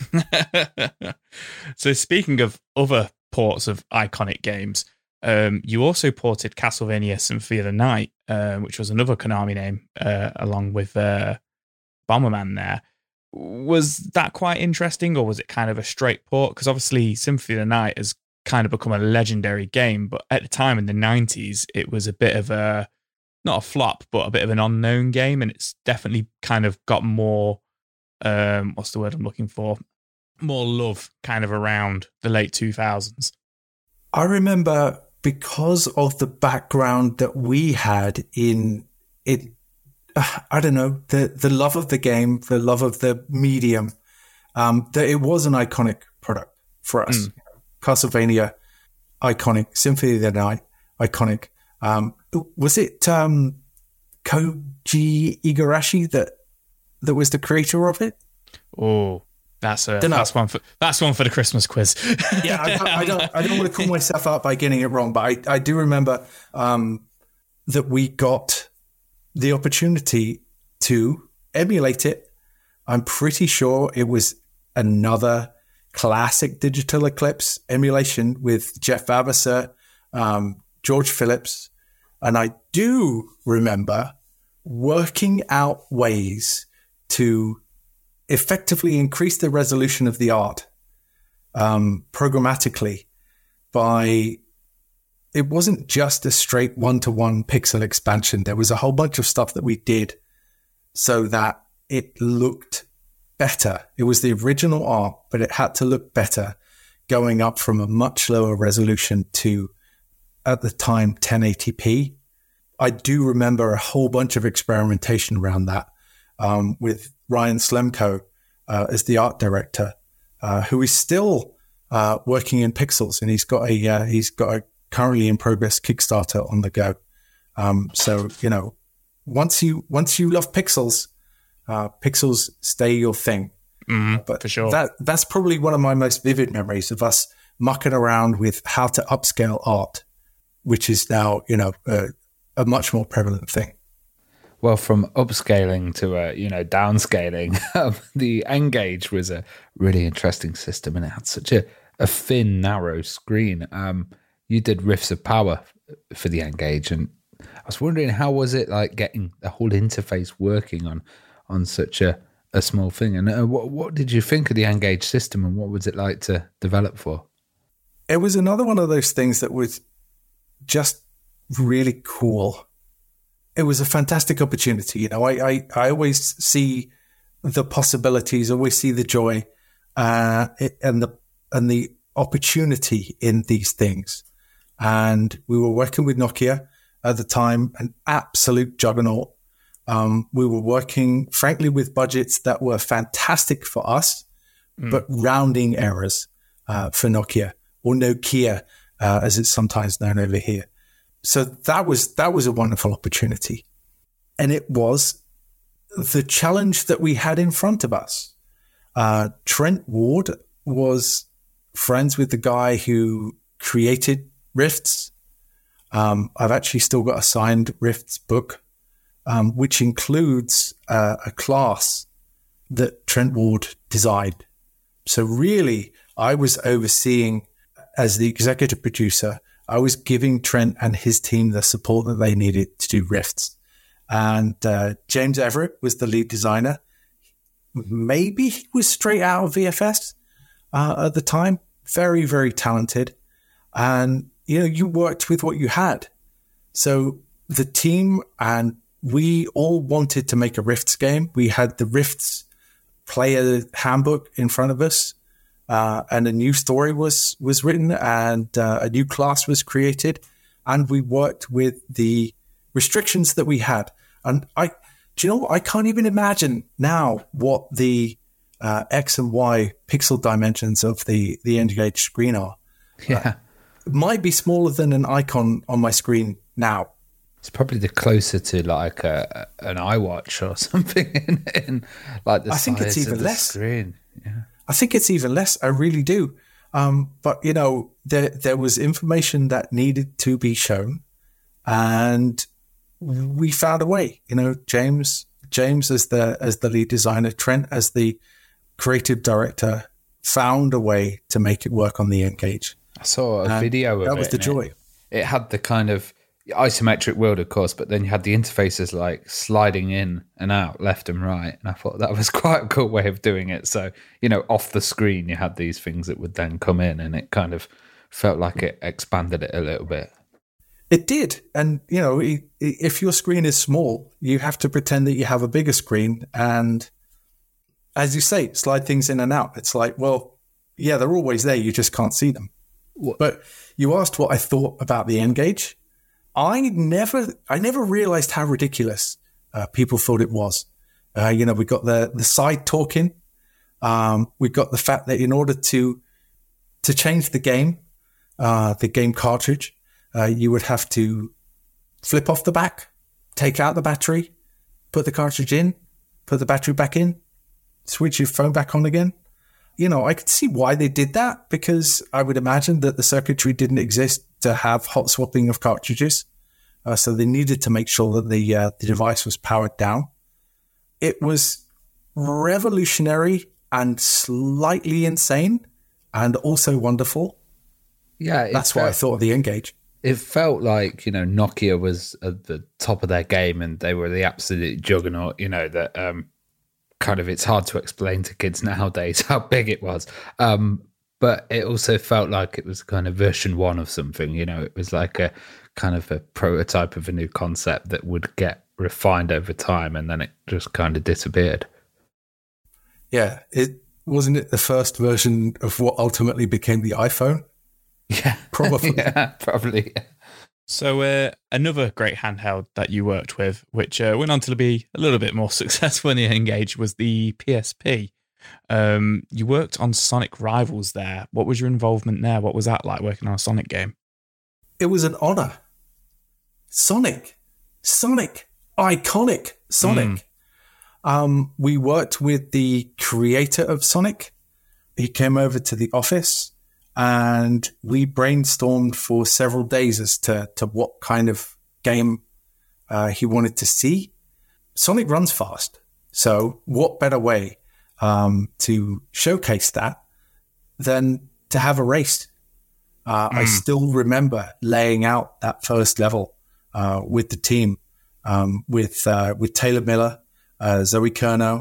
So speaking of other ports of iconic games, you also ported Castlevania Symphony of the Night, which was another Konami name, along with Bomberman there. Was that quite interesting, or was it kind of a straight port? Because obviously Symphony of the Night has kind of become a legendary game, but at the time in the 90s, it was a bit of a, not a flop, but a bit of an unknown game, and it's definitely kind of got more, what's the word I'm looking for? more love kind of around the late 2000s. I remember, because of the background that we had in it, I don't know, the love of the game, the love of the medium, that it was an iconic product for us. Castlevania, iconic. Symphony of the Night, iconic. Was it Koji Igarashi that was the creator of it? Oh, that's one for the Christmas quiz. Yeah, I don't want to call myself out by getting it wrong, but I do remember that we got the opportunity to emulate it. I'm pretty sure it was another classic Digital Eclipse emulation with Jeff Vavasor, George Phillips, and I do remember working out ways to effectively increase the resolution of the art programmatically it wasn't just a straight one-to-one pixel expansion. There was a whole bunch of stuff that we did so that it looked better. It was the original art, but it had to look better, going up from a much lower resolution to, at the time, 1080p. I do remember a whole bunch of experimentation around that with Ryan Slemko as the art director, who is still working in pixels, and he's got a currently in progress Kickstarter on the go. So once you love pixels, pixels stay your thing. But for sure, that's probably one of my most vivid memories of us mucking around with how to upscale art, which is now a much more prevalent thing. Well, from upscaling to downscaling, the N-Gage was a really interesting system, and it had such a thin, narrow screen. You did Rifts of Power for the N-Gage, and I was wondering, how was it like getting the whole interface working on such a small thing? And what did you think of the N-Gage system, and what was it like to develop for? It was another one of those things that was just really cool. It was a fantastic opportunity. I always see the possibilities, always see the joy and the opportunity in these things. And we were working with Nokia at the time, an absolute juggernaut. We were working, frankly, with budgets that were fantastic for us, but rounding errors for Nokia, or Nokia, as it's sometimes known over here. So that was a wonderful opportunity. And it was the challenge that we had in front of us. Trent Ward was friends with the guy who created Rifts. I've actually still got a signed Rifts book, which includes a class that Trent Ward designed. So really, I was overseeing, as the executive producer, I was giving Trent and his team the support that they needed to do Rifts. And James Everett was the lead designer. Maybe he was straight out of VFS at the time. Very, very talented. And, you worked with what you had. So the team and we all wanted to make a Rifts game. We had the Rifts player handbook in front of us. And a new story was written, and a new class was created, and we worked with the restrictions that we had. And I can't even imagine now what the X and Y pixel dimensions of the N-Gage screen are. Yeah, it might be smaller than an icon on my screen now. It's probably the closer to like an iWatch or something in like the size it's even of the less. screen. Yeah. I think it's even less. I really do. But there was information that needed to be shown, and we found a way. James as the lead designer, Trent as the creative director, found a way to make it work on the N-Gage. I saw a video of it. That was the joy. It had the kind of isometric world, of course, but then you had the interfaces like sliding in and out left and right, and I thought that was quite a cool way of doing it. So off the screen you had these things that would then come in, and it kind of felt like it expanded it a little bit. It did. And if your screen is small, you have to pretend that you have a bigger screen, and as you say, slide things in and out. It's like, well, yeah, they're always there. You just can't see them. But you asked what I thought about the N-Gage. I never realized how ridiculous people thought it was. We got the side talking. We got the fact that in order to change the game cartridge, you would have to flip off the back, take out the battery, put the cartridge in, put the battery back in, switch your phone back on again. I could see why they did that, because I would imagine that the circuitry didn't exist to have hot swapping of cartridges. So they needed to make sure that the device was powered down. It was revolutionary and slightly insane and also wonderful. Yeah. That's what I thought of the N-Gage. It felt like, Nokia was at the top of their game and they were the absolute juggernaut, that kind of, it's hard to explain to kids nowadays how big it was. But it also felt like it was kind of version 1 of something, it was like a kind of a prototype of a new concept that would get refined over time, and then it just kind of disappeared. Yeah. Wasn't it the first version of what ultimately became the iPhone? Yeah. Probably. Yeah, probably. So another great handheld that you worked with, which went on to be a little bit more successful in the N-Gage, was the PSP. You worked on Sonic Rivals there. What was your involvement there? What was that like, working on a Sonic game? It was an honor. Sonic, iconic Sonic. We worked with the creator of Sonic. He came over to the office and we brainstormed for several days as to what kind of game he wanted to see. Sonic runs fast. So what better way to showcase that than to have a race? I still remember laying out that first level with the team, with Taylor Miller, Zoe Kerno,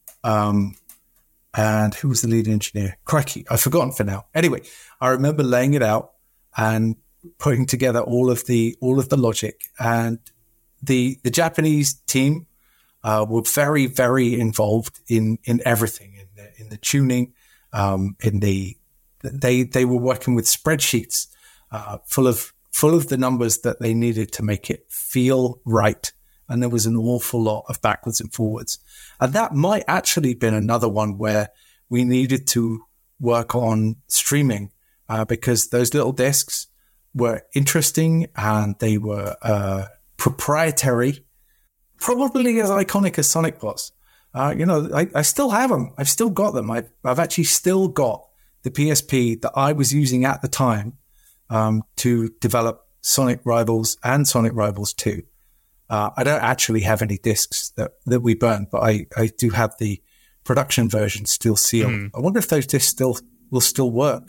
and who was the lead engineer? Crikey, I've forgotten for now. Anyway, I remember laying it out and putting together all of the logic. And the Japanese team were very, very involved in everything, in the tuning, they were working with spreadsheets full of the numbers that they needed to make it feel right. And there was an awful lot of backwards and forwards. And that might actually been another one where we needed to work on streaming because those little discs were interesting and they were proprietary, probably as iconic as Sonic was. I still have them. I've still got them. I've actually still got the PSP that I was using at the time to develop Sonic Rivals and Sonic Rivals 2. I don't actually have any discs that we burned, but I do have the production version still sealed. I wonder if those discs will still work.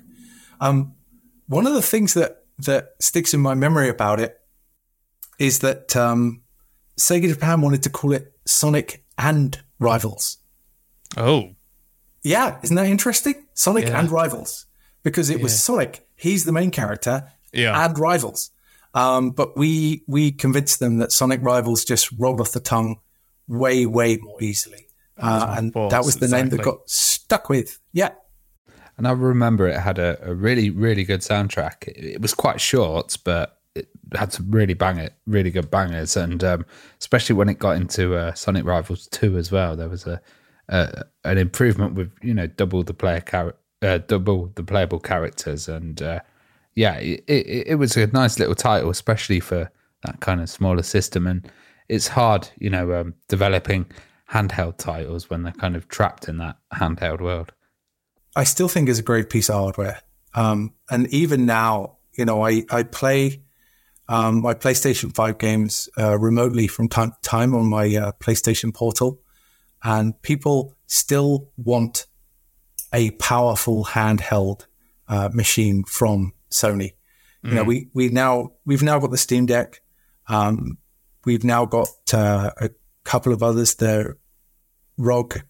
One of the things that sticks in my memory about it is that Sega Japan wanted to call it Sonic and Rivals. Oh. Yeah, isn't that interesting? Sonic and Rivals. Because it was Sonic, he's the main character, and Rivals. But we convinced them that Sonic Rivals just rolled off the tongue way, way more easily. And that was the name that got stuck with. Yeah. And I remember it had a really, really good soundtrack. It was quite short, but it had some really good bangers. And especially when it got into Sonic Rivals 2 as well, there was an improvement with, double the playable characters. And it was a nice little title, especially for that kind of smaller system. And it's hard, developing handheld titles when they're kind of trapped in that handheld world. I still think it's a great piece of hardware. And even now, I play my PlayStation 5 games remotely from time to time on my PlayStation Portal. And people still want a powerful handheld machine from Sony. We've now got the Steam Deck. We've now got a couple of others. The ROG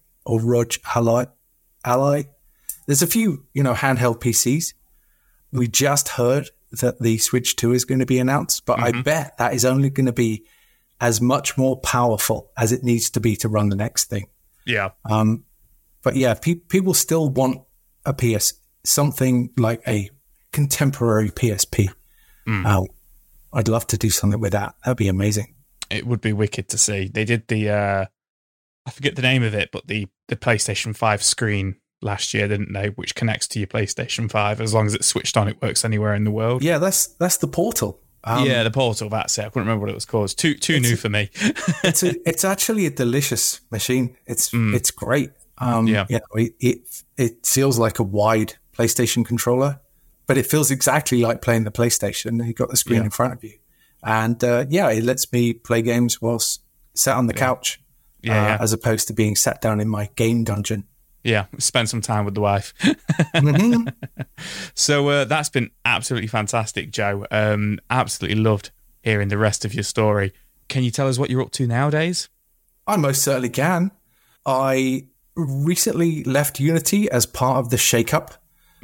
Ally. There's a few, handheld PCs. We just heard that the Switch 2 is going to be announced, but I bet that is only going to be as much more powerful as it needs to be to run the next thing. Yeah. But yeah, people still want something like a contemporary PSP. I'd love to do something with that. That'd be amazing. It would be wicked to see. They did the, I forget the name of it, but the PlayStation 5 screen last year, didn't they? Which connects to your PlayStation 5. As long as it's switched on, it works anywhere in the world. Yeah, that's the Portal. Yeah, the Portal, that's it. I couldn't remember what it was called. It's too new for me. it's actually a delicious machine. It's great. It feels like a wide PlayStation controller, but it feels exactly like playing the PlayStation. You've got the screen in front of you. And it lets me play games whilst sat on the couch, as opposed to being sat down in my game dungeon. Yeah, spend some time with the wife. So that's been absolutely fantastic, Joe. Absolutely loved hearing the rest of your story. Can you tell us what you're up to nowadays? I most certainly can. I recently left Unity as part of the shakeup.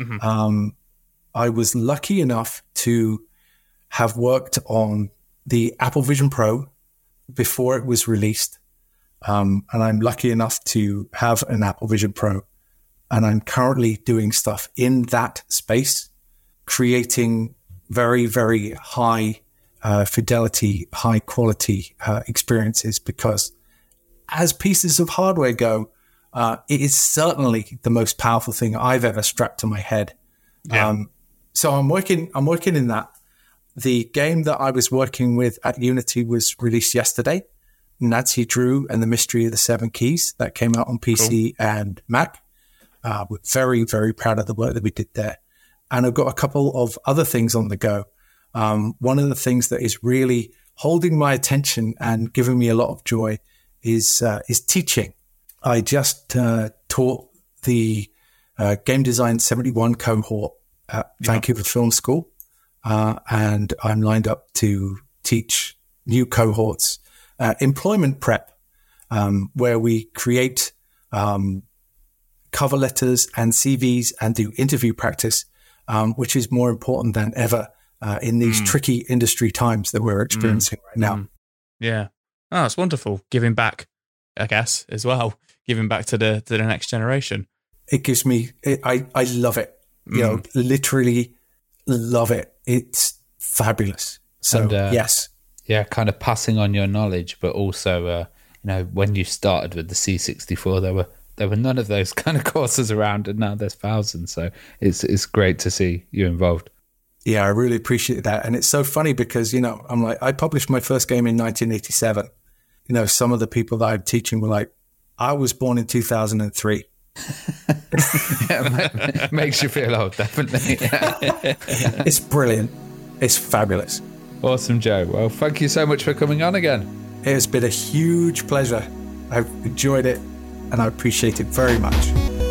I was lucky enough to have worked on the Apple Vision Pro before it was released. And I'm lucky enough to have an Apple Vision Pro. And I'm currently doing stuff in that space, creating very, very high fidelity, high quality experiences, because as pieces of hardware go, it is certainly the most powerful thing I've ever strapped to my head. Yeah. So I'm working in that. The game that I was working with at Unity was released yesterday, Nancy Drew and the Mystery of the Seven Keys, that came out on PC and Mac. We're very, very proud of the work that we did there. And I've got a couple of other things on the go. One of the things that is really holding my attention and giving me a lot of joy is teaching. I just taught the Game Design 71 cohort at Vancouver Film School. And I'm lined up to teach new cohorts, employment prep, where we create cover letters and CVs and do interview practice, which is more important than ever in these tricky industry times that we're experiencing right now. Yeah. Oh, it's wonderful. Giving back, I guess, as well. Giving back to the next generation. It gives me, I love it. You know, literally love it. It's fabulous. So, yes. Yeah, kind of passing on your knowledge, but also, when you started with the C64, there were none of those kind of courses around, and now there's thousands. So it's great to see you involved. Yeah, I really appreciate that. And it's so funny because, I'm like, I published my first game in 1987. Some of the people that I'm teaching were like, I was born in 2003. Yeah, makes you feel old, definitely. It's brilliant. It's fabulous. Awesome, Joe. Well, thank you so much for coming on again. It has been a huge pleasure. I've enjoyed it, and I appreciate it very much.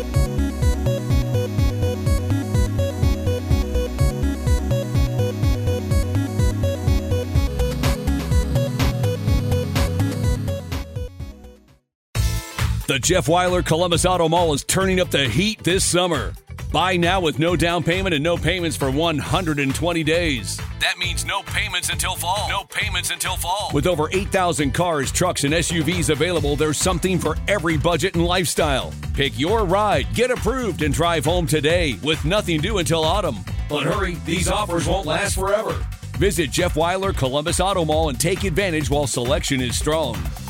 The Jeff Weiler Columbus Auto Mall is turning up the heat this summer. Buy now with no down payment and no payments for 120 days. That means no payments until fall. No payments until fall. With over 8,000 cars, trucks, and SUVs available, there's something for every budget and lifestyle. Pick your ride, get approved, and drive home today with nothing due until autumn. But hurry, these offers won't last forever. Visit Jeff Weiler Columbus Auto Mall and take advantage while selection is strong.